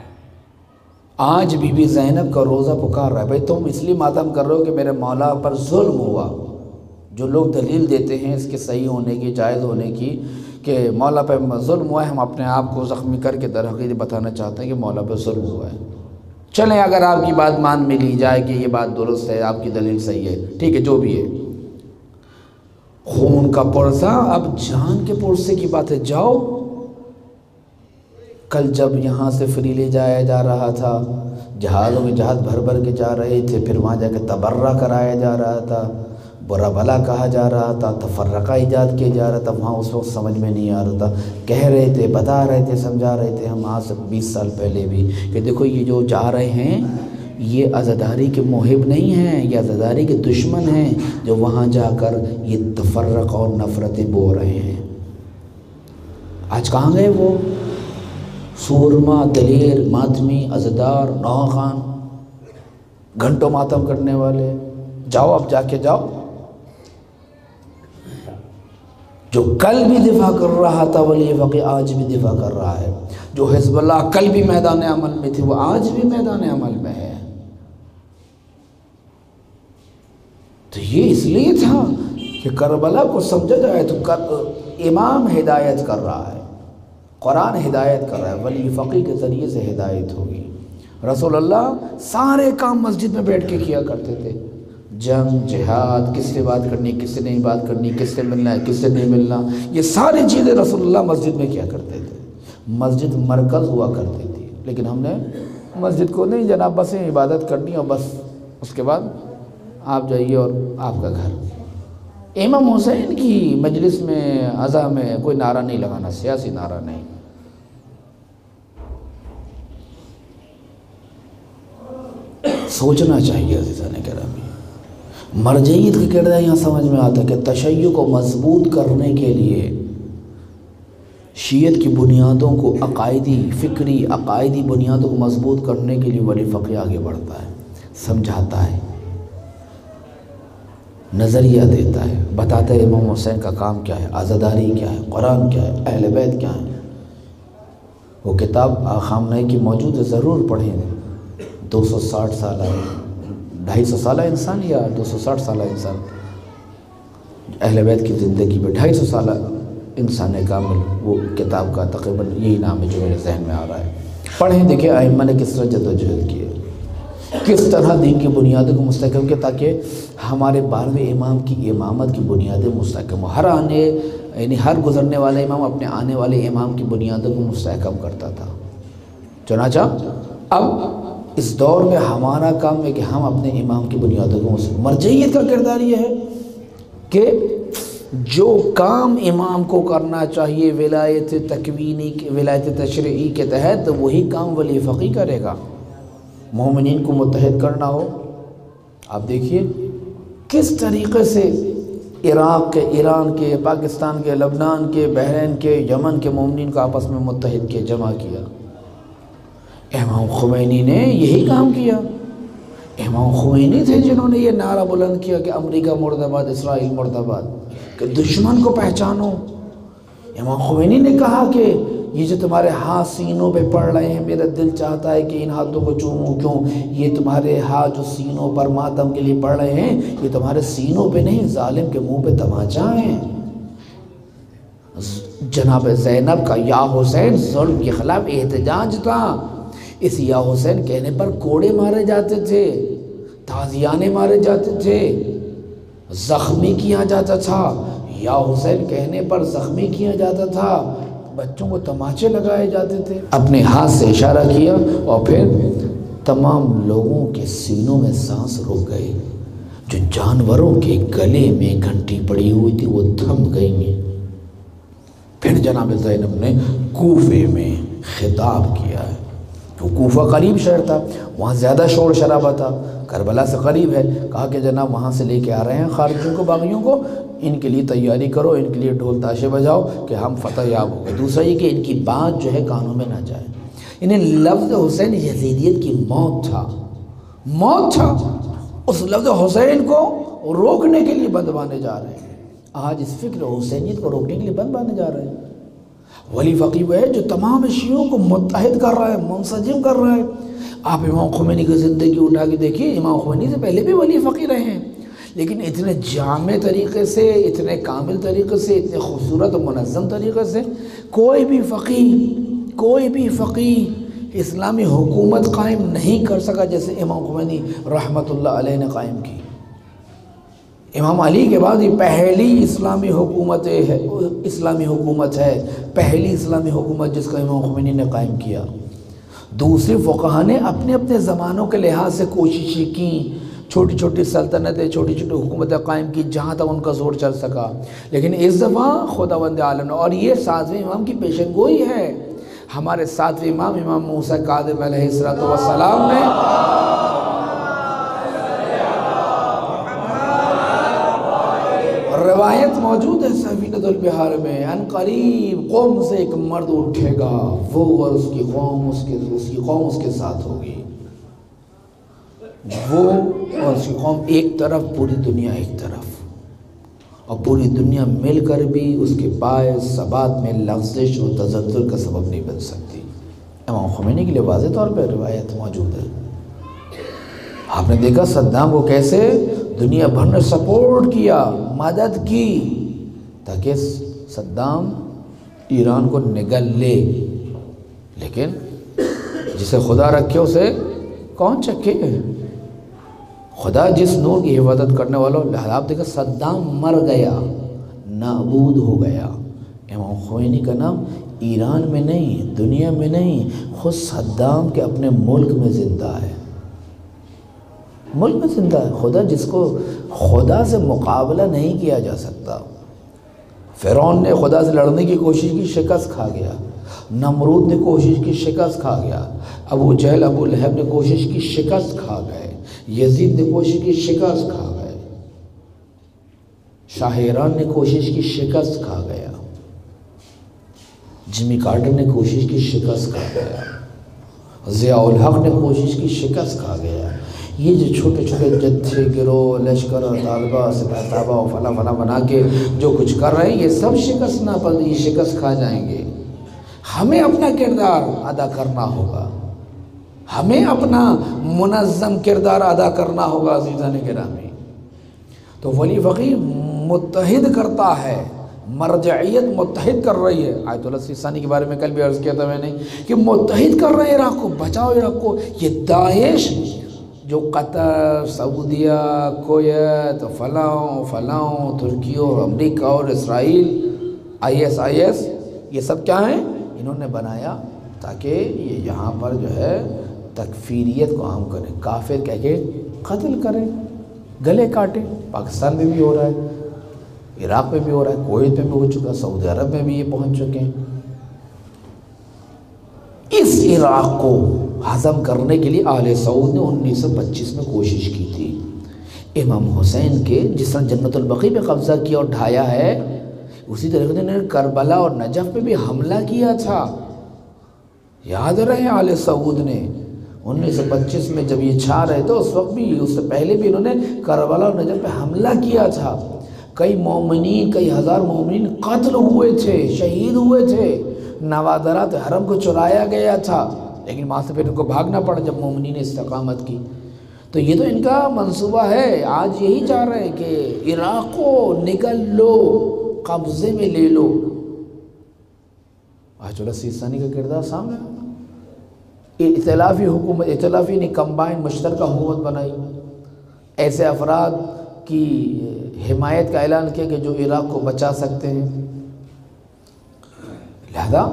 آج بی بی زینب کا روزہ پکار رہا ہے، بھائی تم اس لیے ماتم کر رہے ہو کہ میرے مولا پر ظلم ہوا. جو لوگ دلیل دیتے ہیں اس کے صحیح ہونے کی، جائز ہونے کی، کہ مولا پہ ظلم ہوا ہے، ہم اپنے آپ کو زخمی کر کے در حقیقت بتانا چاہتے ہیں کہ مولا پہ ظلم ہوا ہے. چلیں اگر آپ کی بات مان میں لی جائے کہ یہ بات درست ہے، آپ کی دلیل صحیح ہے، ٹھیک ہے، جو بھی ہے. خون کا پرسہ، اب جان کے پرسے کی بات ہے. جاؤ، کل جب یہاں سے فری لے جایا جا رہا تھا، جہازوں میں جہاز بھر بھر کے جا رہے تھے، پھر وہاں جا کے تبرہ کرایا جا رہا تھا، برا بھلا کہا جا رہا تھا، تفرقہ ایجاد کیا جا رہا تھا. وہاں اس وقت سمجھ میں نہیں آ رہا تھا، کہہ رہے تھے، بتا رہے تھے، سمجھا رہے تھے ہم آج سے 20 سال پہلے بھی کہ دیکھو یہ جو جا رہے ہیں یہ عزاداری کے محب نہیں ہیں، یہ عزاداری کے دشمن ہیں، جو وہاں جا کر یہ تفرق اور نفرتیں بو رہے ہیں. آج کہاں گئے وہ سورما، دلیر، ماتمی، عزادار، نوخان، گھنٹوں ماتم کرنے والے؟ جاؤ، اب جا کے جاؤ. جو کل بھی دفاع کر رہا تھا ولی فقی آج بھی دفاع کر رہا ہے. جو حزب اللہ کل بھی میدان عمل میں تھی وہ آج بھی میدان عمل میں ہے. تو یہ اس لیے تھا کہ کربلا کو سمجھا جائے تو امام ہدایت کر رہا ہے، قرآن ہدایت کر رہا ہے، ولی فقی کے ذریعے سے ہدایت ہوگی. رسول اللہ سارے کام مسجد میں بیٹھ کے کیا کرتے تھے. جنگ، جہاد، کس سے بات کرنی، کس سے نہیں بات کرنی، کس سے ملنا ہے، کس سے نہیں ملنا، یہ ساری چیزیں رسول اللہ مسجد میں کیا کرتے تھے. مسجد مرکز ہوا کرتی تھی. لیکن ہم نے مسجد کو نہیں جناب بس عبادت کرنی اور بس اس کے بعد آپ جائیے اور آپ کا گھر. امام حسین کی مجلس میں عزا میں کوئی نعرہ نہیں لگانا، سیاسی نعرہ نہیں. سوچنا چاہیے عزیزان گرامی. مرجعیت کا کردار یہاں سمجھ میں آتا ہے کہ تشیع کو مضبوط کرنے کے لیے، شیعت کی بنیادوں کو فکری عقائدی بنیادوں کو مضبوط کرنے کے لیے ولی فقی آگے بڑھتا ہے، سمجھاتا ہے، نظریہ دیتا ہے، بتاتا ہے امام حسین کا کام کیا ہے، عزاداری کیا ہے، قرآن کیا ہے، اہل بیت کیا ہے. وہ کتاب خامنہئی کی موجود ہے، ضرور پڑھیں. 260 سالہ 250 سالہ انسان یا 260 سالہ انسان، اہل بیت کی زندگی میں 250 سالہ انسان کامل، وہ کتاب کا تقریباً یہی نام ہے جو میرے ذہن میں آ رہا ہے. پڑھیں، دیکھیں ائمہ نے کس طرح جدوجہد کی ہے، کس طرح دین کی بنیادوں کو مستحکم کیا تاکہ ہمارے 12ویں امام کی امامت کی بنیادیں مستحکم ہو. یعنی ہر گزرنے والے امام اپنے آنے والے امام کی بنیادوں کو مستحکم کرتا تھا. چنانچہ اب اس دور میں ہمارا کام ہے کہ ہم اپنے امام کی بنیادوں کو مرجعیت کا کردار یہ ہے کہ جو کام امام کو کرنا چاہیے ولایت تکوینی، ولایت تشریعی کے تحت، وہی کام ولی فقی کرے گا. مومنین کو متحد کرنا ہو، آپ دیکھیے کس طریقے سے عراق کے، ایران کے، پاکستان کے، لبنان کے، بحرین کے، یمن کے مومنین کو آپس میں متحد کیا، جمع کیا. امام خمینی نے یہی کام کیا. امام خمینی تھے جنہوں نے یہ نعرہ بلند کیا کہ امریکہ مرد آباد، اسرائیل مرد آباد، کہ دشمن کو پہچانو. امام خمینی نے کہا کہ یہ جو تمہارے ہاتھ سینوں پہ پڑ رہے ہیں، میرا دل چاہتا ہے کہ ان ہاتھوں کو چوموں. کیوں؟ یہ تمہارے ہاتھ جو سینوں پر ماتم کے لیے پڑ رہے ہیں، یہ تمہارے سینوں پہ نہیں، ظالم کے منہ پہ تماچا ہیں. جناب زینب کا یا حسین ظلم کے خلاف احتجاج تھا. اس یا حسین کہنے پر کوڑے مارے جاتے تھے، تازیانے مارے جاتے تھے، زخمی کیا جاتا تھا. یا حسین کہنے پر زخمی کیا جاتا تھا، بچوں کو تماچے لگائے جاتے تھے. اپنے ہاتھ سے اشارہ کیا اور پھر تمام لوگوں کے سینوں میں سانس رک گئے. جو جانوروں کے گلے میں گھنٹی پڑی ہوئی تھی وہ تھم گئی ہیں. پھر جناب زینب نے کوفے میں خطاب کیا ہے. کوفہ قریب شہر تھا، وہاں زیادہ شور شرابہ تھا، کربلا سے قریب ہے. کہا کہ جناب وہاں سے لے کے آ رہے ہیں خارجیوں کو، باغیوں کو، ان کے لیے تیاری کرو، ان کے لیے ڈھول تاشے بجاؤ کہ ہم فتح یاب ہو گئے. دوسرا یہ کہ ان کی بات جو ہے کانوں میں نہ جائے. انہیں لفظ حسین یزیدیت کی موت تھا، موت تھا. اس لفظ حسین کو روکنے کے لیے بند باندھے جا رہے ہیں۔ آج اس فکر حسینیت کو روکنے کے لیے بند باندھے جا رہے ہیں۔ ولی فقیہ وہ ہے جو تمام شیعوں کو متحد کر رہا ہے، منسجم کر رہا ہے۔ آپ امام خمینی کی زندگی اٹھا کے دیکھیے، امام خمینی سے پہلے بھی ولی فقیہ رہے ہیں، لیکن اتنے جامع طریقے سے، اتنے کامل طریقے سے، اتنے خوبصورت و منظم طریقے سے کوئی بھی فقیہ اسلامی حکومت قائم نہیں کر سکا جیسے امام خمینی رحمۃ اللہ علیہ نے قائم کی۔ امام علی کے بعد یہ پہلی اسلامی حکومت ہے، پہلی اسلامی حکومت جس کا امام خمینی نے قائم کیا۔ دوسرے فقہا نے اپنے اپنے زمانوں کے لحاظ سے کوششیں کی، چھوٹی چھوٹی سلطنتیں، چھوٹی چھوٹی حکومتیں قائم کی جہاں تک ان کا زور چل سکا، لیکن اس دفعہ خداوند عالم نے، اور یہ 7ویں امام کی پیشن گوئی ہے، ہمارے 7ویں امام امام موسیٰ کاظم علیہ السلام نے روایت موجود ہے سفینۃ البحار میں، ان قریب قوم سے ایک مرد اٹھے گا، وہ اور اس کی قوم اس کے ساتھ ہوگی، وہ اور اس کی قوم ایک طرف، پوری دنیا ایک طرف، اور پوری دنیا مل کر بھی اس کے باعث ثبات میں لغزش و تزلزل کا سبب نہیں بن سکتی۔ امام خمینی کے لیے واضح طور پہ روایت موجود ہے۔ آپ نے دیکھا صدام کو کیسے دنیا بھر نے سپورٹ کیا، مدد کی، تاکہ صدام ایران کو نگل لے، لیکن جسے خدا رکھے اسے کون چکے؟ خدا جس نور کی حفاظت کرنے والوں، آپ دیکھا صدام مر گیا، نابود ہو گیا۔ امام خمینی کا نام ایران میں نہیں، دنیا میں نہیں، خود صدام کے اپنے ملک میں زندہ ہے، ملک میں زندہ ہے۔ خدا جس کو خدا سے مقابلہ نہیں کیا جا سکتا۔ فرعون نے خدا سے لڑنے کی کوشش کی، شکست کھا گیا۔ نمرود نے کوشش کی، شکست کھا گیا۔ ابو جہل، ابو لہب نے کوشش کی، شکست کھا گئے۔ یزید نے کوشش کی، شکست کھا گئے۔ شاہ ایران نے کوشش کی، شکست کھا گیا۔ جمی کارٹر نے کوشش کی، شکست کھا گیا۔ ضیاء الحق نے کوشش کی، شکست کھا گیا۔ یہ جو چھوٹے چھوٹے جتھے، گروہ، لشکر اور طالبہ، سپاہ طابہ اور فلاں فلاں بنا کے جو کچھ کر رہے ہیں، یہ سب شکست نہ پذیر، یہ شکست کھا جائیں گے۔ ہمیں اپنا کردار ادا کرنا ہوگا، ہمیں اپنا منظم کردار ادا کرنا ہوگا عزیزان گرامی۔ تو ولی فقیہ متحد کرتا ہے، مرجعیت متحد کر رہی ہے۔ آیت اللہ سیستانی کے بارے میں کل بھی عرض کیا تھا میں نے کہ متحد کر رہے ہیں عراق کو، بچاؤ عراق کو۔ یہ داعش جو قطر، سعودیہ، کویت، فلاں، ترکی اور امریکہ اور اسرائیل، IS یہ سب کیا ہیں؟ انہوں نے بنایا تاکہ یہ یہاں پر جو ہے تکفیریت کو عام کریں، کافر کہہ کے قتل کریں، گلے کاٹیں۔ پاکستان میں بھی ہو رہا ہے، عراق میں بھی ہو رہا ہے، کویت میں بھی ہو چکا، سعودی عرب میں بھی یہ پہنچ چکے ہیں۔ اس عراق کو ہضم کرنے کے لیے آل سعود نے 1925 میں کوشش کی تھی۔ امام حسین کے جس طرح جنت البقیع پہ قبضہ کیا اور ڈھایا ہے، اسی طریقے سے انہوں نے کربلا اور نجف پہ بھی حملہ کیا تھا۔ یاد رہے آل سعود نے 1925 میں جب یہ چھا رہے تھے، اس وقت بھی، اس سے پہلے بھی انہوں نے کربلا اور نجف پہ حملہ کیا تھا۔ کئی مومنین، کئی ہزار مومنین قتل ہوئے تھے، شہید ہوئے تھے، نوادرات حرم کو چرایا گیا تھا، لیکن وہاں سے پھر ان کو بھاگنا پڑا جب مومنین نے استقامت کی۔ تو یہ تو ان کا منصوبہ ہے، آج یہی چاہ رہے ہیں کہ عراق کو نگل لو، قبضے میں لے لو۔ آیت اللہ سیستانی کا کردار سامنے، ائتلافی حکومت، ائتلافی نے کمبائن مشترکہ حکومت بنائی، ایسے افراد کی حمایت کا اعلان کیا کہ جو عراق کو بچا سکتے ہیں۔ لہذا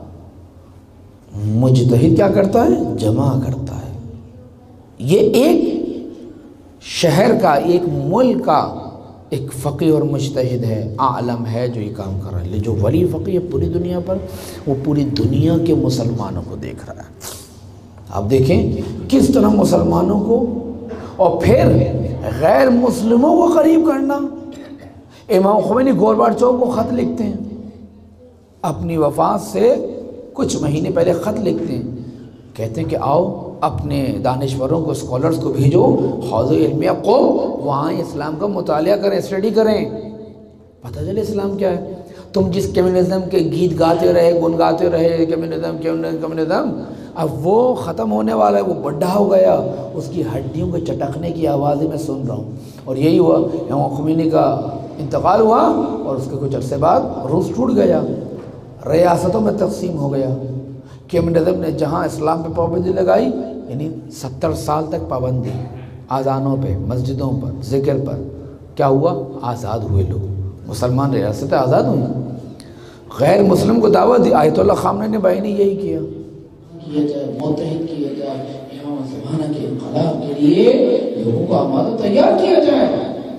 مجتہد کیا کرتا ہے؟ جمع کرتا ہے۔ یہ ایک شہر کا، ایک ملک کا ایک فقیہ اور مجتہد ہے، عالم ہے جو یہ کام کر رہا ہے۔ جو ولی فقیہ ہے پوری دنیا پر، وہ پوری دنیا کے مسلمانوں کو دیکھ رہا ہے۔ آپ دیکھیں کس طرح مسلمانوں کو اور پھر غیر مسلموں کو قریب کرنا۔ امام خمینی گورباچوف کو خط لکھتے ہیں، اپنی وفات سے کچھ مہینے پہلے خط لکھتے ہیں، کہتے ہیں کہ آؤ اپنے دانشوروں کو، اسکالرز کو بھیجو حوض علمیہ کو، وہاں اسلام کا مطالعہ کریں، اسٹڈی کریں، پتہ چلے اسلام کیا ہے۔ تم جس کمیونزم کے گیت گاتے رہے، گن گاتے رہے، کمیونزم، اب وہ ختم ہونے والا ہے، وہ بڈھا ہو گیا، اس کی ہڈیوں کے چٹکنے کی آوازیں میں سن رہا ہوں۔ اور یہی ہوا، امام خمینی کا انتقال ہوا اور اس کے کچھ عرصے بعد روس ٹوٹ گیا، ریاستوں میں تقسیم ہو گیا۔ کمیونزم نے جہاں اسلام پہ پابندی لگائی، یعنی 70 سال تک پابندی، اذانوں پہ، مسجدوں پر، ذکر پر، کیا ہوا؟ آزاد ہوئے لوگ، مسلمان ریاستیں آزاد ہوئیں۔ غیر مسلم کو دعوت دی، آیت اللہ خامنہ بھائی نے یہی کیا جائے، متحد کیا جائے، امام زمانہ کے انقلاب کے لیے لوگوں کو آمادہ تیار کیا جائے۔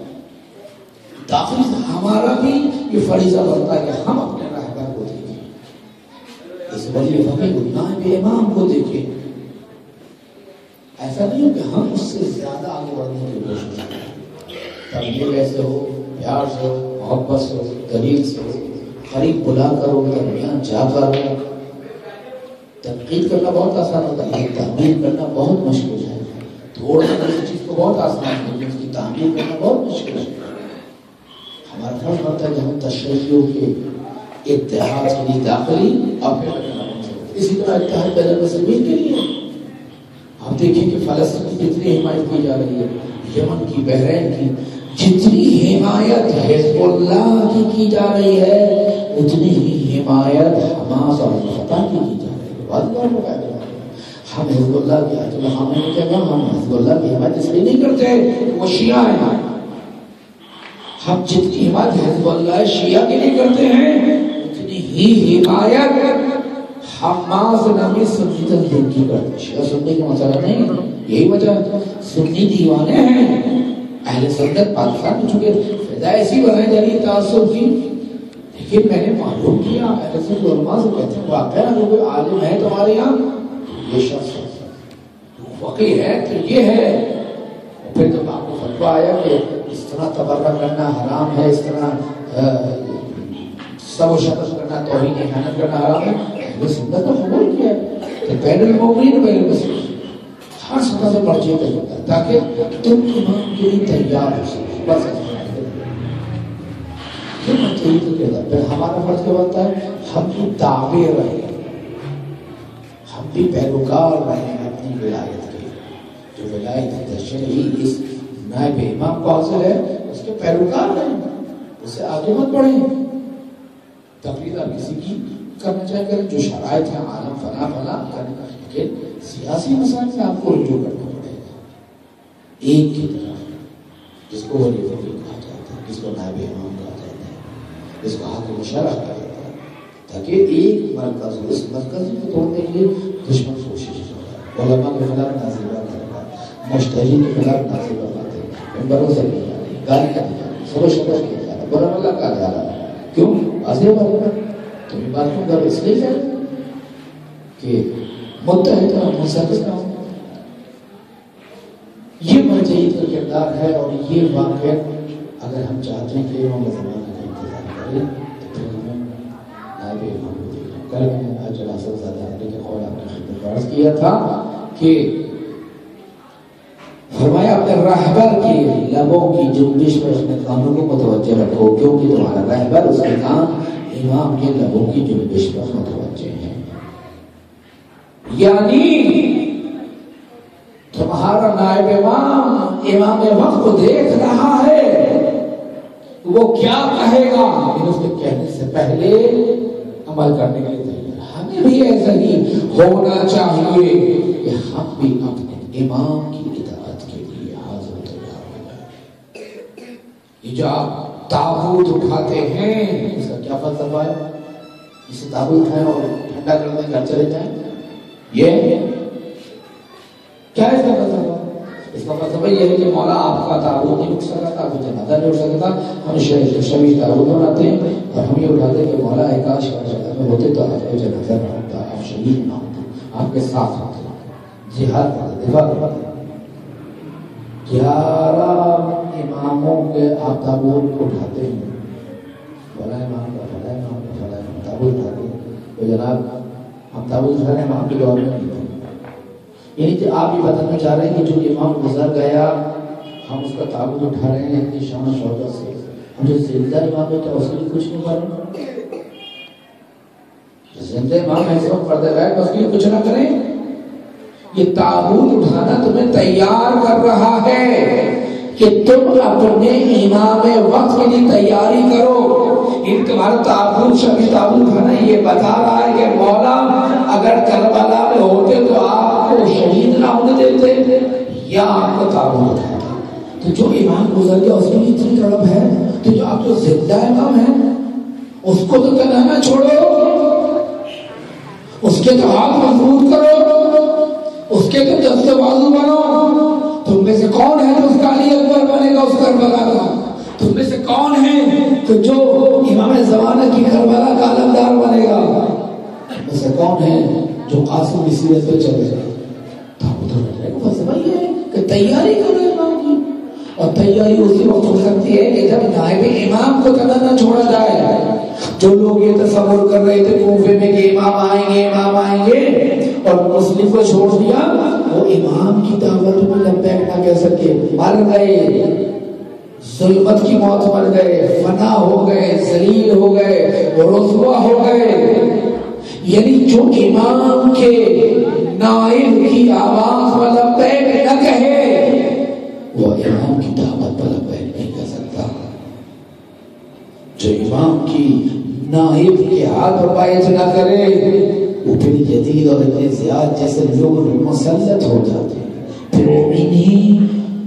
داخل ہمارا بھی یہ فریضہ بنتا ہے کہ ہم اپنے رہبر کو دیکھیں، اس ولی فقیہ کو، نائب امام کو دیکھیں۔ ایسا نہیں ہو کہ ہم اس سے زیادہ آگے بڑھنے کی کوشش کریں، تربیت ایسے ہو، پیار سے ہو، محبت سے ہو، دلیل سے ہو، قریب بلا کر ہو، درمیان جا کر ہو۔ تنقید کرنا بہت آسان ہوتا ہے، تعمیر کرنا بہت مشکل ہے۔ توڑنا کسی چیز کو بہت آسان ہے، لیکن اس کی تعمیر کرنا بہت مشکل ہے۔ ہمارا فرض بنتا ہے کہ ہم تشیعوں کے اتحاد کے لیے داخلی اسی طرح اتحاد بین المسلمین کے لیے۔ آپ دیکھیں کہ فلسطین کی کتنی حمایت کی جا رہی ہے، یمن کی، بحرین کی، جتنی حمایت حزب اللہ کی جا رہی ہے، اتنی ہی حمایت حماس اور فتح کی جا رہی ہے۔ ہم حزب اللہ کی، آیت اللہ خامنہ نے کہا ہم حزب اللہ کی حمایت اس لیے نہیں کرتے وہ شیعہ ہیں۔ ہم جتنی حمایت حزب اللہ شیعہ کے لیے کرتے ہیں، اتنی ہی حمایت حماس نامی سنی تنظیم کی کرتے ہیں۔ شیعہ سنی کا مسئلہ نہیں، یہی وجہ سنی دیوانے ہیں۔ اہل سنت پاکستان میں چونکہ فضا ایسی بنائی جا رہی ہے تعصب کی، لیکن میں نے معلوم کیا اہل سنت علماء سے کہتے ہیں واقعہ اگر کوئی عالم ہے تمہارے یہاں، یہ شخص فقیہ ہے تو یہ ہے، پھر جب آپ کو فتویٰ آیا کہ اس طرح تبرہ کرنا حرام ہے، اس طرح سب و شکل کرنا، توہین اہانت کرنا حرام ہے، اہل سنت نے قبول کیا ہے کہ بین المؤمنین بین المسلمین ہر سطح سے پرچے کرتا ہے تاکہ تم امام کے لیے تیار ہو سکے۔ بس پھر ہمارا فرض کیا بنتا ہے؟ ہم بھی تابع رہے، ہم بھی پیروکار رہے اپنی ولایت کے، جو ولایت تشریعی اس نائب امام کو حاصل ہے اس کے پیروکار رہیں، اس سے آگے مت بڑھیں۔ تقریر آپ کسی کی کرنا چاہے کریں، جو شرائط ہیں عالم فلاں فلاں کرنا، لیکن سیاسی مسائل سے آپ کو رجوع کرنا پڑے گا ایک کی طرف، جس کو ولی فقیہ کہا جاتا ہے، جس کو نائب امام کہا جاتا ہے، جس کو حاکم شرع کہا جاتا ہے، تاکہ ایک مرکز ہو۔ اس مرکز کو توڑنے کے لیے دشمن کوشش کرتا ہے، علماء کے خلاف نازیبہ کرتا ہے، مجتہدین کے خلاف نازیبہ کرتے ہیں، ممبروں سے کیا جا رہی ہے، گالی کا دیا رہی ہے، سب و شکل کیا جا رہا ہے، برا ملا کہا جا رہا ہے۔ کیوں؟ واضح بات ہے، تو یہ بات کو اس لیے ہے کہ متحد اور منصف نہ ہو۔ یہ مرجعیت کا کردار ہے، اور یہ واقعہ اگر ہم چاہتے ہیں کہ امام زمانہ کا انتظار کریں تو پھر ہمیں نائب امام کو دیکھنا۔ کل میں نے حج الحسن زادہ علی کے قول اپنے خدمت میں عرض کیا تھا کہ فرمایا اپنے رہبر کے لبوں کی جنبش میں اپنے کانوں کو متوجہ رکھو، کیونکہ تمہارا رہبر اس کے کان امام کے لبوں کی جنبش پر متوجہ ہیں۔ یعنی تمہارا نائب امام امام وقت کو دیکھ رہا ہے، وہ کیا کہے گا، اس کے کہنے سے پہلے عمل کرنے کے لیے تیار۔ ہمیں بھی ایسا ہی ہونا چاہیے کہ ہم بھی اپنے امام کی اطاعت کے لیے حاضر تیار ہو جائیں۔ یہ جو آپ تابوت اٹھاتے ہیں، اس کا کیا فلسفہ ہے؟ اسے تابوت اٹھائیں اور ٹھنڈا کرنے گھر چلے جائیں، یہ کیا اس کا فلسفہ؟ اس کا فلسفہ یہ ہے کہ مولا آپ کا تابوت نہیں اٹھ سکا تھا، آپ کا جنازہ نہیں اٹھ سکا تھا، ہم شبیہ تابوت بناتے ہیں اور ہم یہ اٹھاتے ہیں کہ مولا کاش میں ہوتے تو آپ کا جنازہ نہ ہوتا، آپ شہید نہ ہوتے، آپ کے ساتھ ہوتے، جہاد کرتے، دفاع کرتے۔ 11 اماموں کے آپ تابوت اٹھاتے ہیں، فلاں امام کا، فلاں امام کا، فلاں امام تابوت اٹھاتے ہیں، تو جناب ہم تابوت اٹھانے امام کے دور میں نہیں تھے، یعنی کہ آپ یہ بتانا چاہ رہے ہیں کہ جو امام گزر گیا ہم اس کا تعبد اٹھا رہے ہیں اپنی شان و شوکت سے، ہم جو زندہ امام ہے کیا اس کے لیے کچھ نہیں کر رہے؟ زندہ امام ایسے ہم پردے رہے اس کے لیے کچھ نہ کریں؟ یہ تعبد اٹھانا تمہیں تیار کر رہا ہے کہ تم اپنے امام وقت کے لیے تیاری کرو۔ ان تمہارا تعبد شبی تعبد اٹھانا یہ بتا رہا ہے کہ مولا اگر کربلا میں ہوتے تو آپ کو شہید نہ ہونے دیتے یا آپ کو تعبد اٹھاتے۔ تو جو امام گزر گیا اس کے لیے اتنی طلب ہے، تو جو آپ جو زندہ امام ہے اس کو تو تنہا نہ چھوڑو، اس کے تو ہاتھ مضبوط کرو، اس کے تو دست بازو بنو۔ تم میں سے کون ہے جو اس کا علی اکبر بنے گا اس کربلا کا؟ تم میں سے کون ہے تو جو امام زمانہ کی کربلا کا علمدار بنے گا؟ تم میں سے کون ہے جو قاسم کی سیرت پہ چلے گا؟ بس وہی ہے کہ تیاری کرو امام کی، اور تیاری اسی وقت ہو سکتی ہے کہ جب نائب امام کو تنہا نہ چھوڑا جائے۔ جو لوگ یہ تصور کر رہے تھے کوفے میں کہ امام آئیں گے اور مسلم کو چھوڑ دیا، وہ امام کی دعوت میں لبیک نہ کہہ سکے، مر گئے، ظلمت کی موت مر گئے، فنا ہو گئے، ذلیل ہو گئے، رسوا ہو گئے۔ یعنی جو امام کے نائب کی آواز میں لبیک نہ کہے وہ امام کی دعوت پر لبیک نہیں کہہ سکتا۔ جو امام کی نائب کے ہاتھ پر بیعت نہ کرے وہ پھر یزید اور ابن زیاد جیسے لوگ مسلط ہو جاتے ہیں، پھر وہ انہی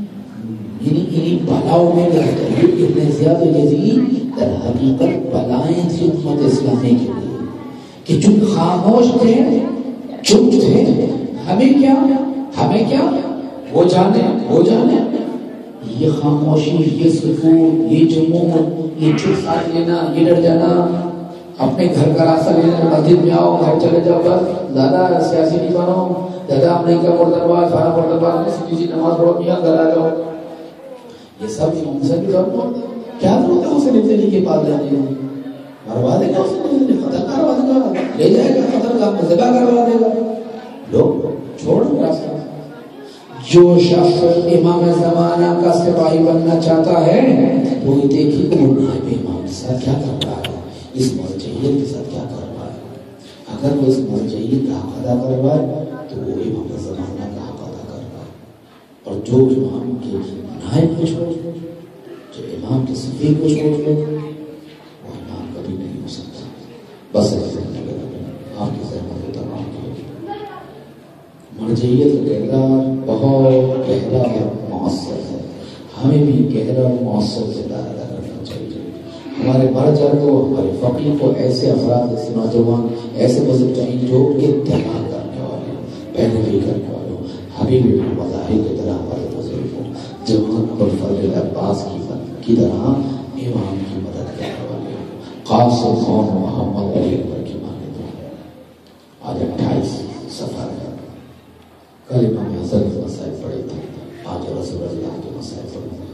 بلاؤں میں رہتے ہیں۔ ابن زیاد و یزید در حقیقت بلائیں تھی امت اسلامی کے لیے کہ جو خاموش تھے، چپ تھے، ہمیں کیا وہ جانے یہ خاموشی، یہ سکون، یہ جمود، یہ چپ ساتھ لینا، یہ ڈر جانا، اپنے گھر کا راستہ لینا، مسجد میں آؤ گھر چلے جاؤ، بس زیادہ سیاسی نہیں بنو، زیادہ امریکہ مرتبہ فارا مرتبہ میں سیدھی نماز پڑھو میاں گھر آ جاؤ، یہ سب ممکن کیا ضرورت ہے اسے نبی کے پاس جانے کی؟ مروا دے گا اسے، قتل کروا دے گا، لے جائے گا قتل کا، ذبح کروا دے گا، لوگ چھوڑ راستہ۔ جو شخص امام زمانہ کا سپاہی بننا چاہتا ہے وہ دیکھیے کہ وہ نائب امام کے ساتھ کیا کر رہا ہے، اس مرجعیت کے ساتھ کیا کر رہا ہے۔ اگر وہ اس مرجعیت کا حق ادا کر رہا ہے تو وہ امام زمانہ کا حق ادا کر رہا ہے، اور جو امام کے نائب کو چھوڑ دے، جو امام کے صفی کو چھوڑ دے، وہ امام کبھی نہیں ہو سکتا۔ بس آپ کی زحمت تمام کی مرجعیت کا کردار بہت گہرا اور مؤثر ہے، ہمیں بھی گہرا اور مؤثر کردار ادا کرنا چاہیے۔ ہمارے مرجع کو، ہمارے فقیہ کو ایسے افراد، ایسے نوجوان، ایسے بزرگ چاہیے جو اتباع کرنے والے، پیروی کرنے والے، حبیب مظاہر کی طرح ہمارے بزرگ ہوں، جوان ابوالفضل عباس کی طرح امام کی مدد کرنے والے، قاسم خان محمد علی اکبر کی مانند ہیں۔ آج 28 سفر ہے، کل امام حسن کے مسائل پڑھے تھے، آج رسول اللہ کے مسائل پڑھے تھے۔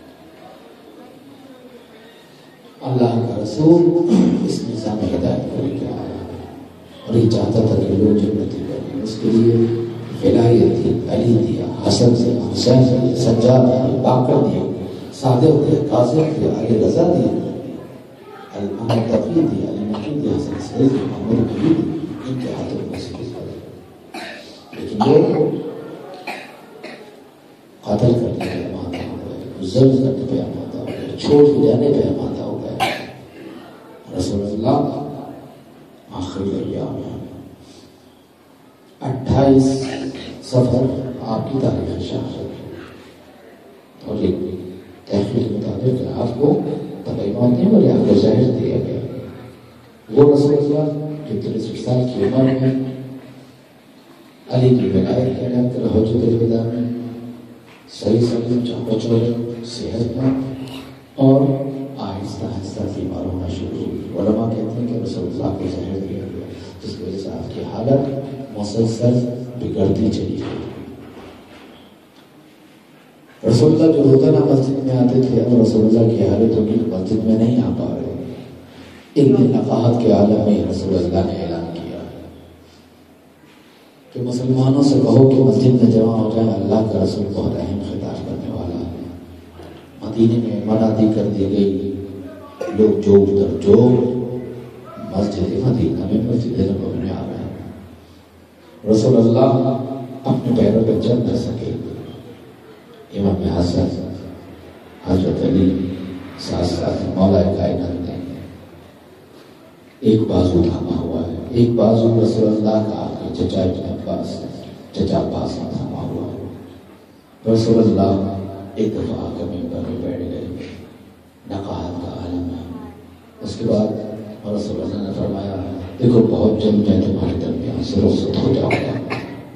اللہ کا رسول اس نظام ہدایت کو لے کے آیا اور یہ چاہتا تھا کہ لوگ جنتی بنیں، اس کے لیے ولایت دی، علی دیا، حسن سے، حسین سے، سجاد دیا، باقر دیا، صادق دیا، قاسم دیا، علی رضا دیا، محمد تقی دیا، علی مقید دیا، حسن سید دیا، محمد قبی دیا، ان کے ہاتھوں میں سے لیکن یہ قتل کرنے پہ آمادہ ہو گئے، ظلم کرنے پہ آمادہ ہو گئے، چھوڑ کے جانے پہ آمادہ ہو گئے۔ رسول اللہ آخری ایام میں 28 سفر آپ کی تاریخ شہادت، اور ایک تحقیق کے مطابق آپ کو تقریباً نہیں بولے، آپ کو زہر دیا گیا۔ وہ رسول اللہ جو 63 سال کی عمر میں علی کی ولایت کے نام پر حجت الوداع میں صحیح سلیم چاقو چولے صحت میں اور آہستہ آہستہ بیمار ہونا شروع ہوئی۔ علماء کہتے ہیں کہ رسول اللہ کو زہر دیا گیا، جس کی وجہ سے آپ کی حالت مسلسل بگڑتی چلی گئی۔ رسول اللہ جو روزانہ مسجد میں آتے تھے، اب رسول اللہ کی حالت ہوگی مسجد میں نہیں آ پا رہے۔ ایک دن نفاحت کے عالم میں رسول اللہ نے اعلان کیا، کہ مسلمانوں سے کہو کہ مسجد میں جمع ہو جائے، اللہ کا رسول بہت اہم خطاب کرنے والا ہے۔ مدینے میں منادی کر دی گئی، لوگ جوگ در جوگ مسجد مدینہ میں مسجد نبوی میں آ رہے ہیں۔ رسول اللہ اپنے پیروں پہ چل نہ سکے، امام حسن حضرت علی ساتھ ساتھ مولا کائنات نے ایک بازو تھاما ہوا ہے، ایک بازو رسول اللہ کا آگے چچا ابن عباس چچا عباس میں تھاما ہوا ہے۔ رسول اللہ ایک دفعہ آگے منبر میں بیٹھ گئے، نقاہت کا عالم ہے۔ اس کے بعد رسول اللہ نے فرمایا دیکھو بہت جلد میں تمہارے درمیان سے رخصت ہو جاؤں گا،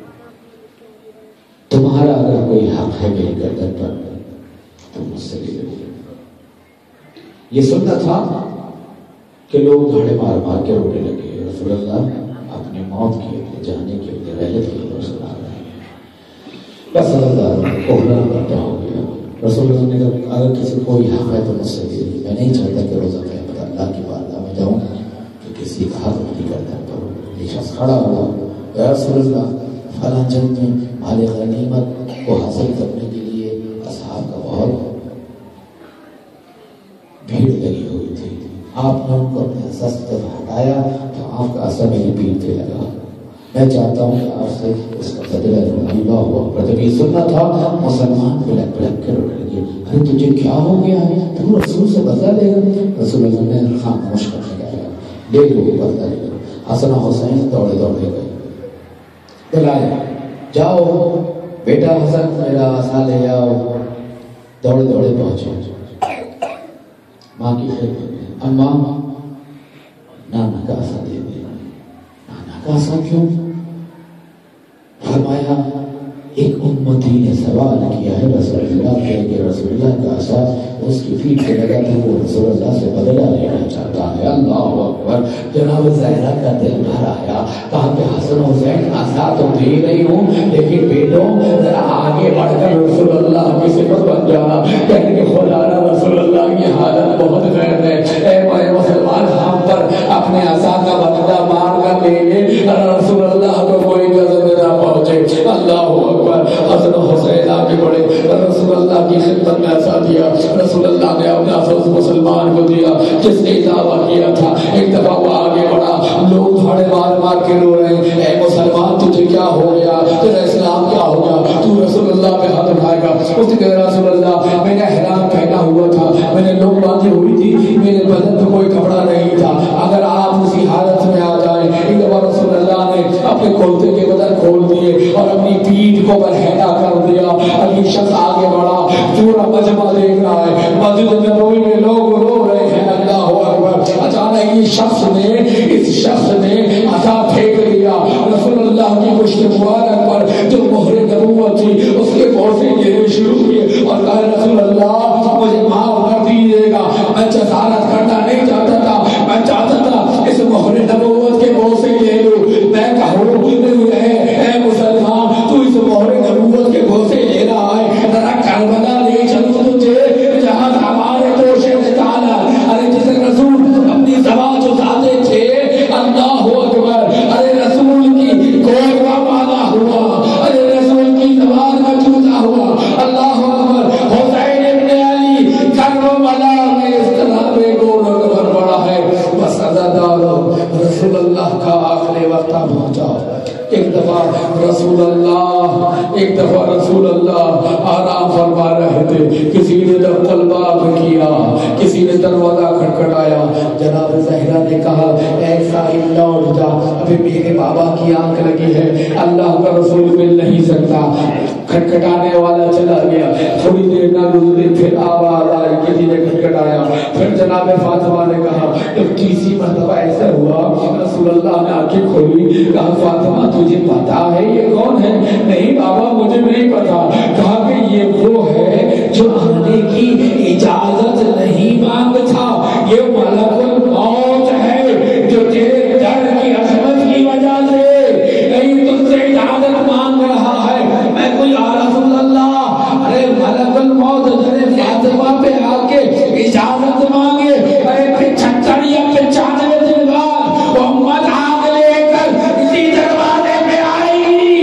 تمہارا اگر کوئی حق ہے میری گردن پر تو مجھ سے لے لو۔ یہ سننا تھا کہ لوگ دھاڑے مار مار کے رونے لگے، رسول اللہ اپنی موت کی، اپنے جانے کی، اپنے رحلت کی خبر سنا رہے ہیں۔ بس اللہ کوہرا کرتا ہو گیا۔ رسول اللہ نے کہا اگر کسی کوئی حق ہے تو مجھ سے لے لو، میں نہیں چاہتا کہ روزہ قیامت اللہ کی بارگاہ میں جاؤں کہ کسی کا حق نہیں کرتا۔ تو ایک شخص کھڑا ہوا، یا رسول اللہ فلاں جنگ میں مال غنیمت کو حاصل کرنے کے لیے اصحاب کا بہت بھیڑ لگی ہوئی تھی، آپ نے ان کو اپنے سست پر ہٹایا تو آپ کا اثر میری پیٹھ پہ لگا، میں چاہتا ہوں کہ آپ سے اس کا بدلہ لوں۔ اللہ ہوا جب یہ سننا تھا مسلمان بلک بلک کر اٹھ گئے، ارے تجھے کیا ہو گیا ہے، تم رسول سے بدلہ لے گا؟ رسول اللہ نے خاموش کرنے کا لے لو بدلہ لے لو۔ حسن و حسین دوڑے دوڑے گئے، بلائے جاؤ بیٹا حسن میرا آسا لے جاؤ، دوڑے دوڑے پہنچے ماں کی خدمت میں، اماں نانا کا آسا دے دے۔ نانا کا آسا کیوں؟ فرمایا ایک امتی نے سوال کیا ہے رسول اللہ کہ رسول اللہ کا آسا اس کی پیٹھ پہ لگا تھا، وہ رسول اللہ سے بدلہ لینا چاہتا ہے۔ اللہ اکبر، جناب زہرا کا دل بھر آیا، کہا کہ حسن حسین آسا تو دے رہی ہوں لیکن بیٹوں ذرا آگے بڑھ کر رسول اللہ کی صفت بن جانا، کہنے کہ خدا رسول اللہ کی حالت بہت غیر ہے، اے میں مسلمان ہم پر اپنے آسا کا بدلہ مار کر لے لے، رسول اللہ کو کوئی غضب نہ پہنچے۔ اللہ اکبر، حسن حسین آگے بڑھے، رسول اللہ کی خدمت میں ایسا دیا، رسول اللہ نے اپنا اس مسلمان کو دیا جس نے دعویٰ کیا تھا۔ ایک دفعہ وہ آگے بڑھا، لوگ دھاڑے مار مار کے رو رہے ہیں، اے مسلمان تجھے کیا ہو گیا، تیرا اسلام کیا ہو گیا، تو رسول اللہ پہ ہاتھ اٹھائے گا؟ اس نے کہا رسول اللہ میں نے احرام پہنا ہوا تھا، میں نے لوگ باندھی ہوئی تھی، میرے بدن پہ کوئی کپڑا نہیں تھا، اگر آپ اسی حالت میں آ جائیں۔ ایک دفعہ رسول اللہ نے اپنے کھولتے کے بدن کھول دیے اور اپنی پیٹھ کو برہنہ کر دیا۔ علی شخص آگے بڑھا، پورا مجمع دیکھ رہا ہے، مسجد نبوی میں لوگ رو رہے ہیں۔ اللہ اکبر، اچانک اس شخص نے عصا پھینک دیا، رسول اللہ کی پشت مبارک پر جو مہر نبوت تھی اس کے بوسے لینے شروع کیے اور کہا رسول اللہ مجھے معاف کر دیجیے گا، میں جسارت کرنا نہیں چاہتا تھا، میں چاہتا تھا اس مہر نبوت کے بوسے لے لوں، میں کہوں اے مسلمان تو اس مہر نبوت کے بوسے لے رہا ہے، ذرا کربلا لے چلو تجھے جہاں ہمارے توشے نکالا۔ ارے جس رسول اپنی زبان چاہتے تھے، اللہ اکبر، ارے رسول کی کوئی مانا ہوا، ارے رسول کی زبان کا چوتا ہوا۔ اللہ اکبر، حسین ابن علی کربلا میں اس طرح بے گور اکبر پڑا ہے، بس عزادار رسول اللہ کا آخری وقت پہنچا۔ ایک دفعہ رسول اللہ آرام فرما رہے تھے، کسی نے جب طلبات کیا، کسی نے دروازہ کھٹکھٹایا، جناب زہرا نے کہا اے صاحب لوٹ جا، ابھی میرے بابا کی آنکھ لگی ہے، اللہ کا رسول مل نہیں سکتا۔ کھٹکھٹانے والا چلا گیا، تھوڑی دیر نہ گزری پھر آواز آئی، کسی نے کھٹکھٹایا، پھر جناب فاطمہ نے کہا، جب تیسری مرتبہ ایسا ہوا رسول اللہ نے آنکھیں کھولی، کہا فاطمہ تجھے پتا ہے یہ کون ہے؟ نہیں بابا مجھے نہیں پتا۔ کہا کہ یہ وہ ہے جو آنے کی اجازت نہیں مانگتا، یہ ملک الموت ہے جو تیرے ڈر کی عظمت کی وجہ سے نہیں تم سے اجازت مانگ رہا ہے۔ میں کوئی رسول اللہ، ارے ملک الموت جنہیں فاطمہ پہ آ کے اجازت مانگے، ارے 75 یا 95 دن بعد وہ امت آگ لے کر اسی دروازے پہ آئے گی۔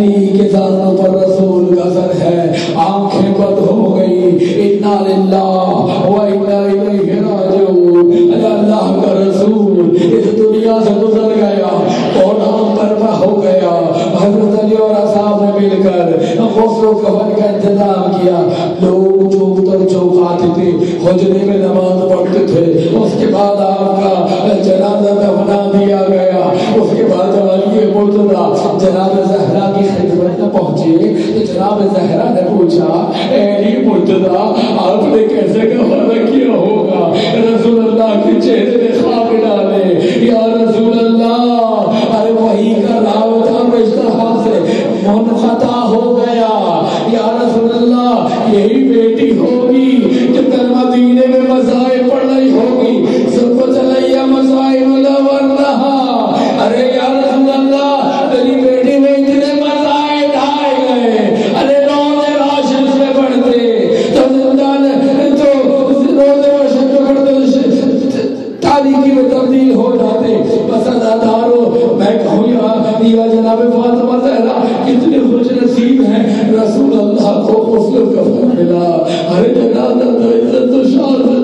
علی کے دانوں پر رسول کا سر ہے، آنکھیں بند ہو گئی، انا للہ و انا الیہ راجعون۔ اللہ کا رسول اس دنیا سے گزر گیا اور ہم برپا ہو گیا۔ حضرت علی اور اصحاب نے مل کر غسل و کفن کا انتظام کیا، لوگ چوک در چوک آتے تھے، حجرے میں نماز پڑھتے تھے، اس کے بعد آپ کا جنازہ دفنا دیا گیا۔ اس کے بعد جب علی مرتضیٰ جناب زہرا کی خدمت میں پہنچے تو جناب زہرا نے پوچھا، اے علی مرتضیٰ آپ نے کیسے گوارا کیا ہوگا؟ رسول اللہ کے چہرے میں خواب ڈالے، یا رسول اللہ ارے وہی کا رابطہ رشتہ سے منقطع ہو گیا، یا رسول اللہ یہی بیٹی ہوگی جو کل مدینے میں مصائب پڑھ رہی ہوگی، سب کو چلائیا مصائب ورنہ۔ ارے یا رسول اللہ میری بیٹی میں اتنے مصائب ڈھائے گئے، ارے روزے راشن سے پڑھتے تو زندان تو روزے راشن سے پڑھتے تاریخی میں تبدیل ہو جاتے۔ بس ادادارو میں کہوں یا جناب فاطمہ زہرا کتنے خوش نصیب ہیں، رسول اللہ کو غسل کفن ملا، ہر جنازہ تو عزت و شان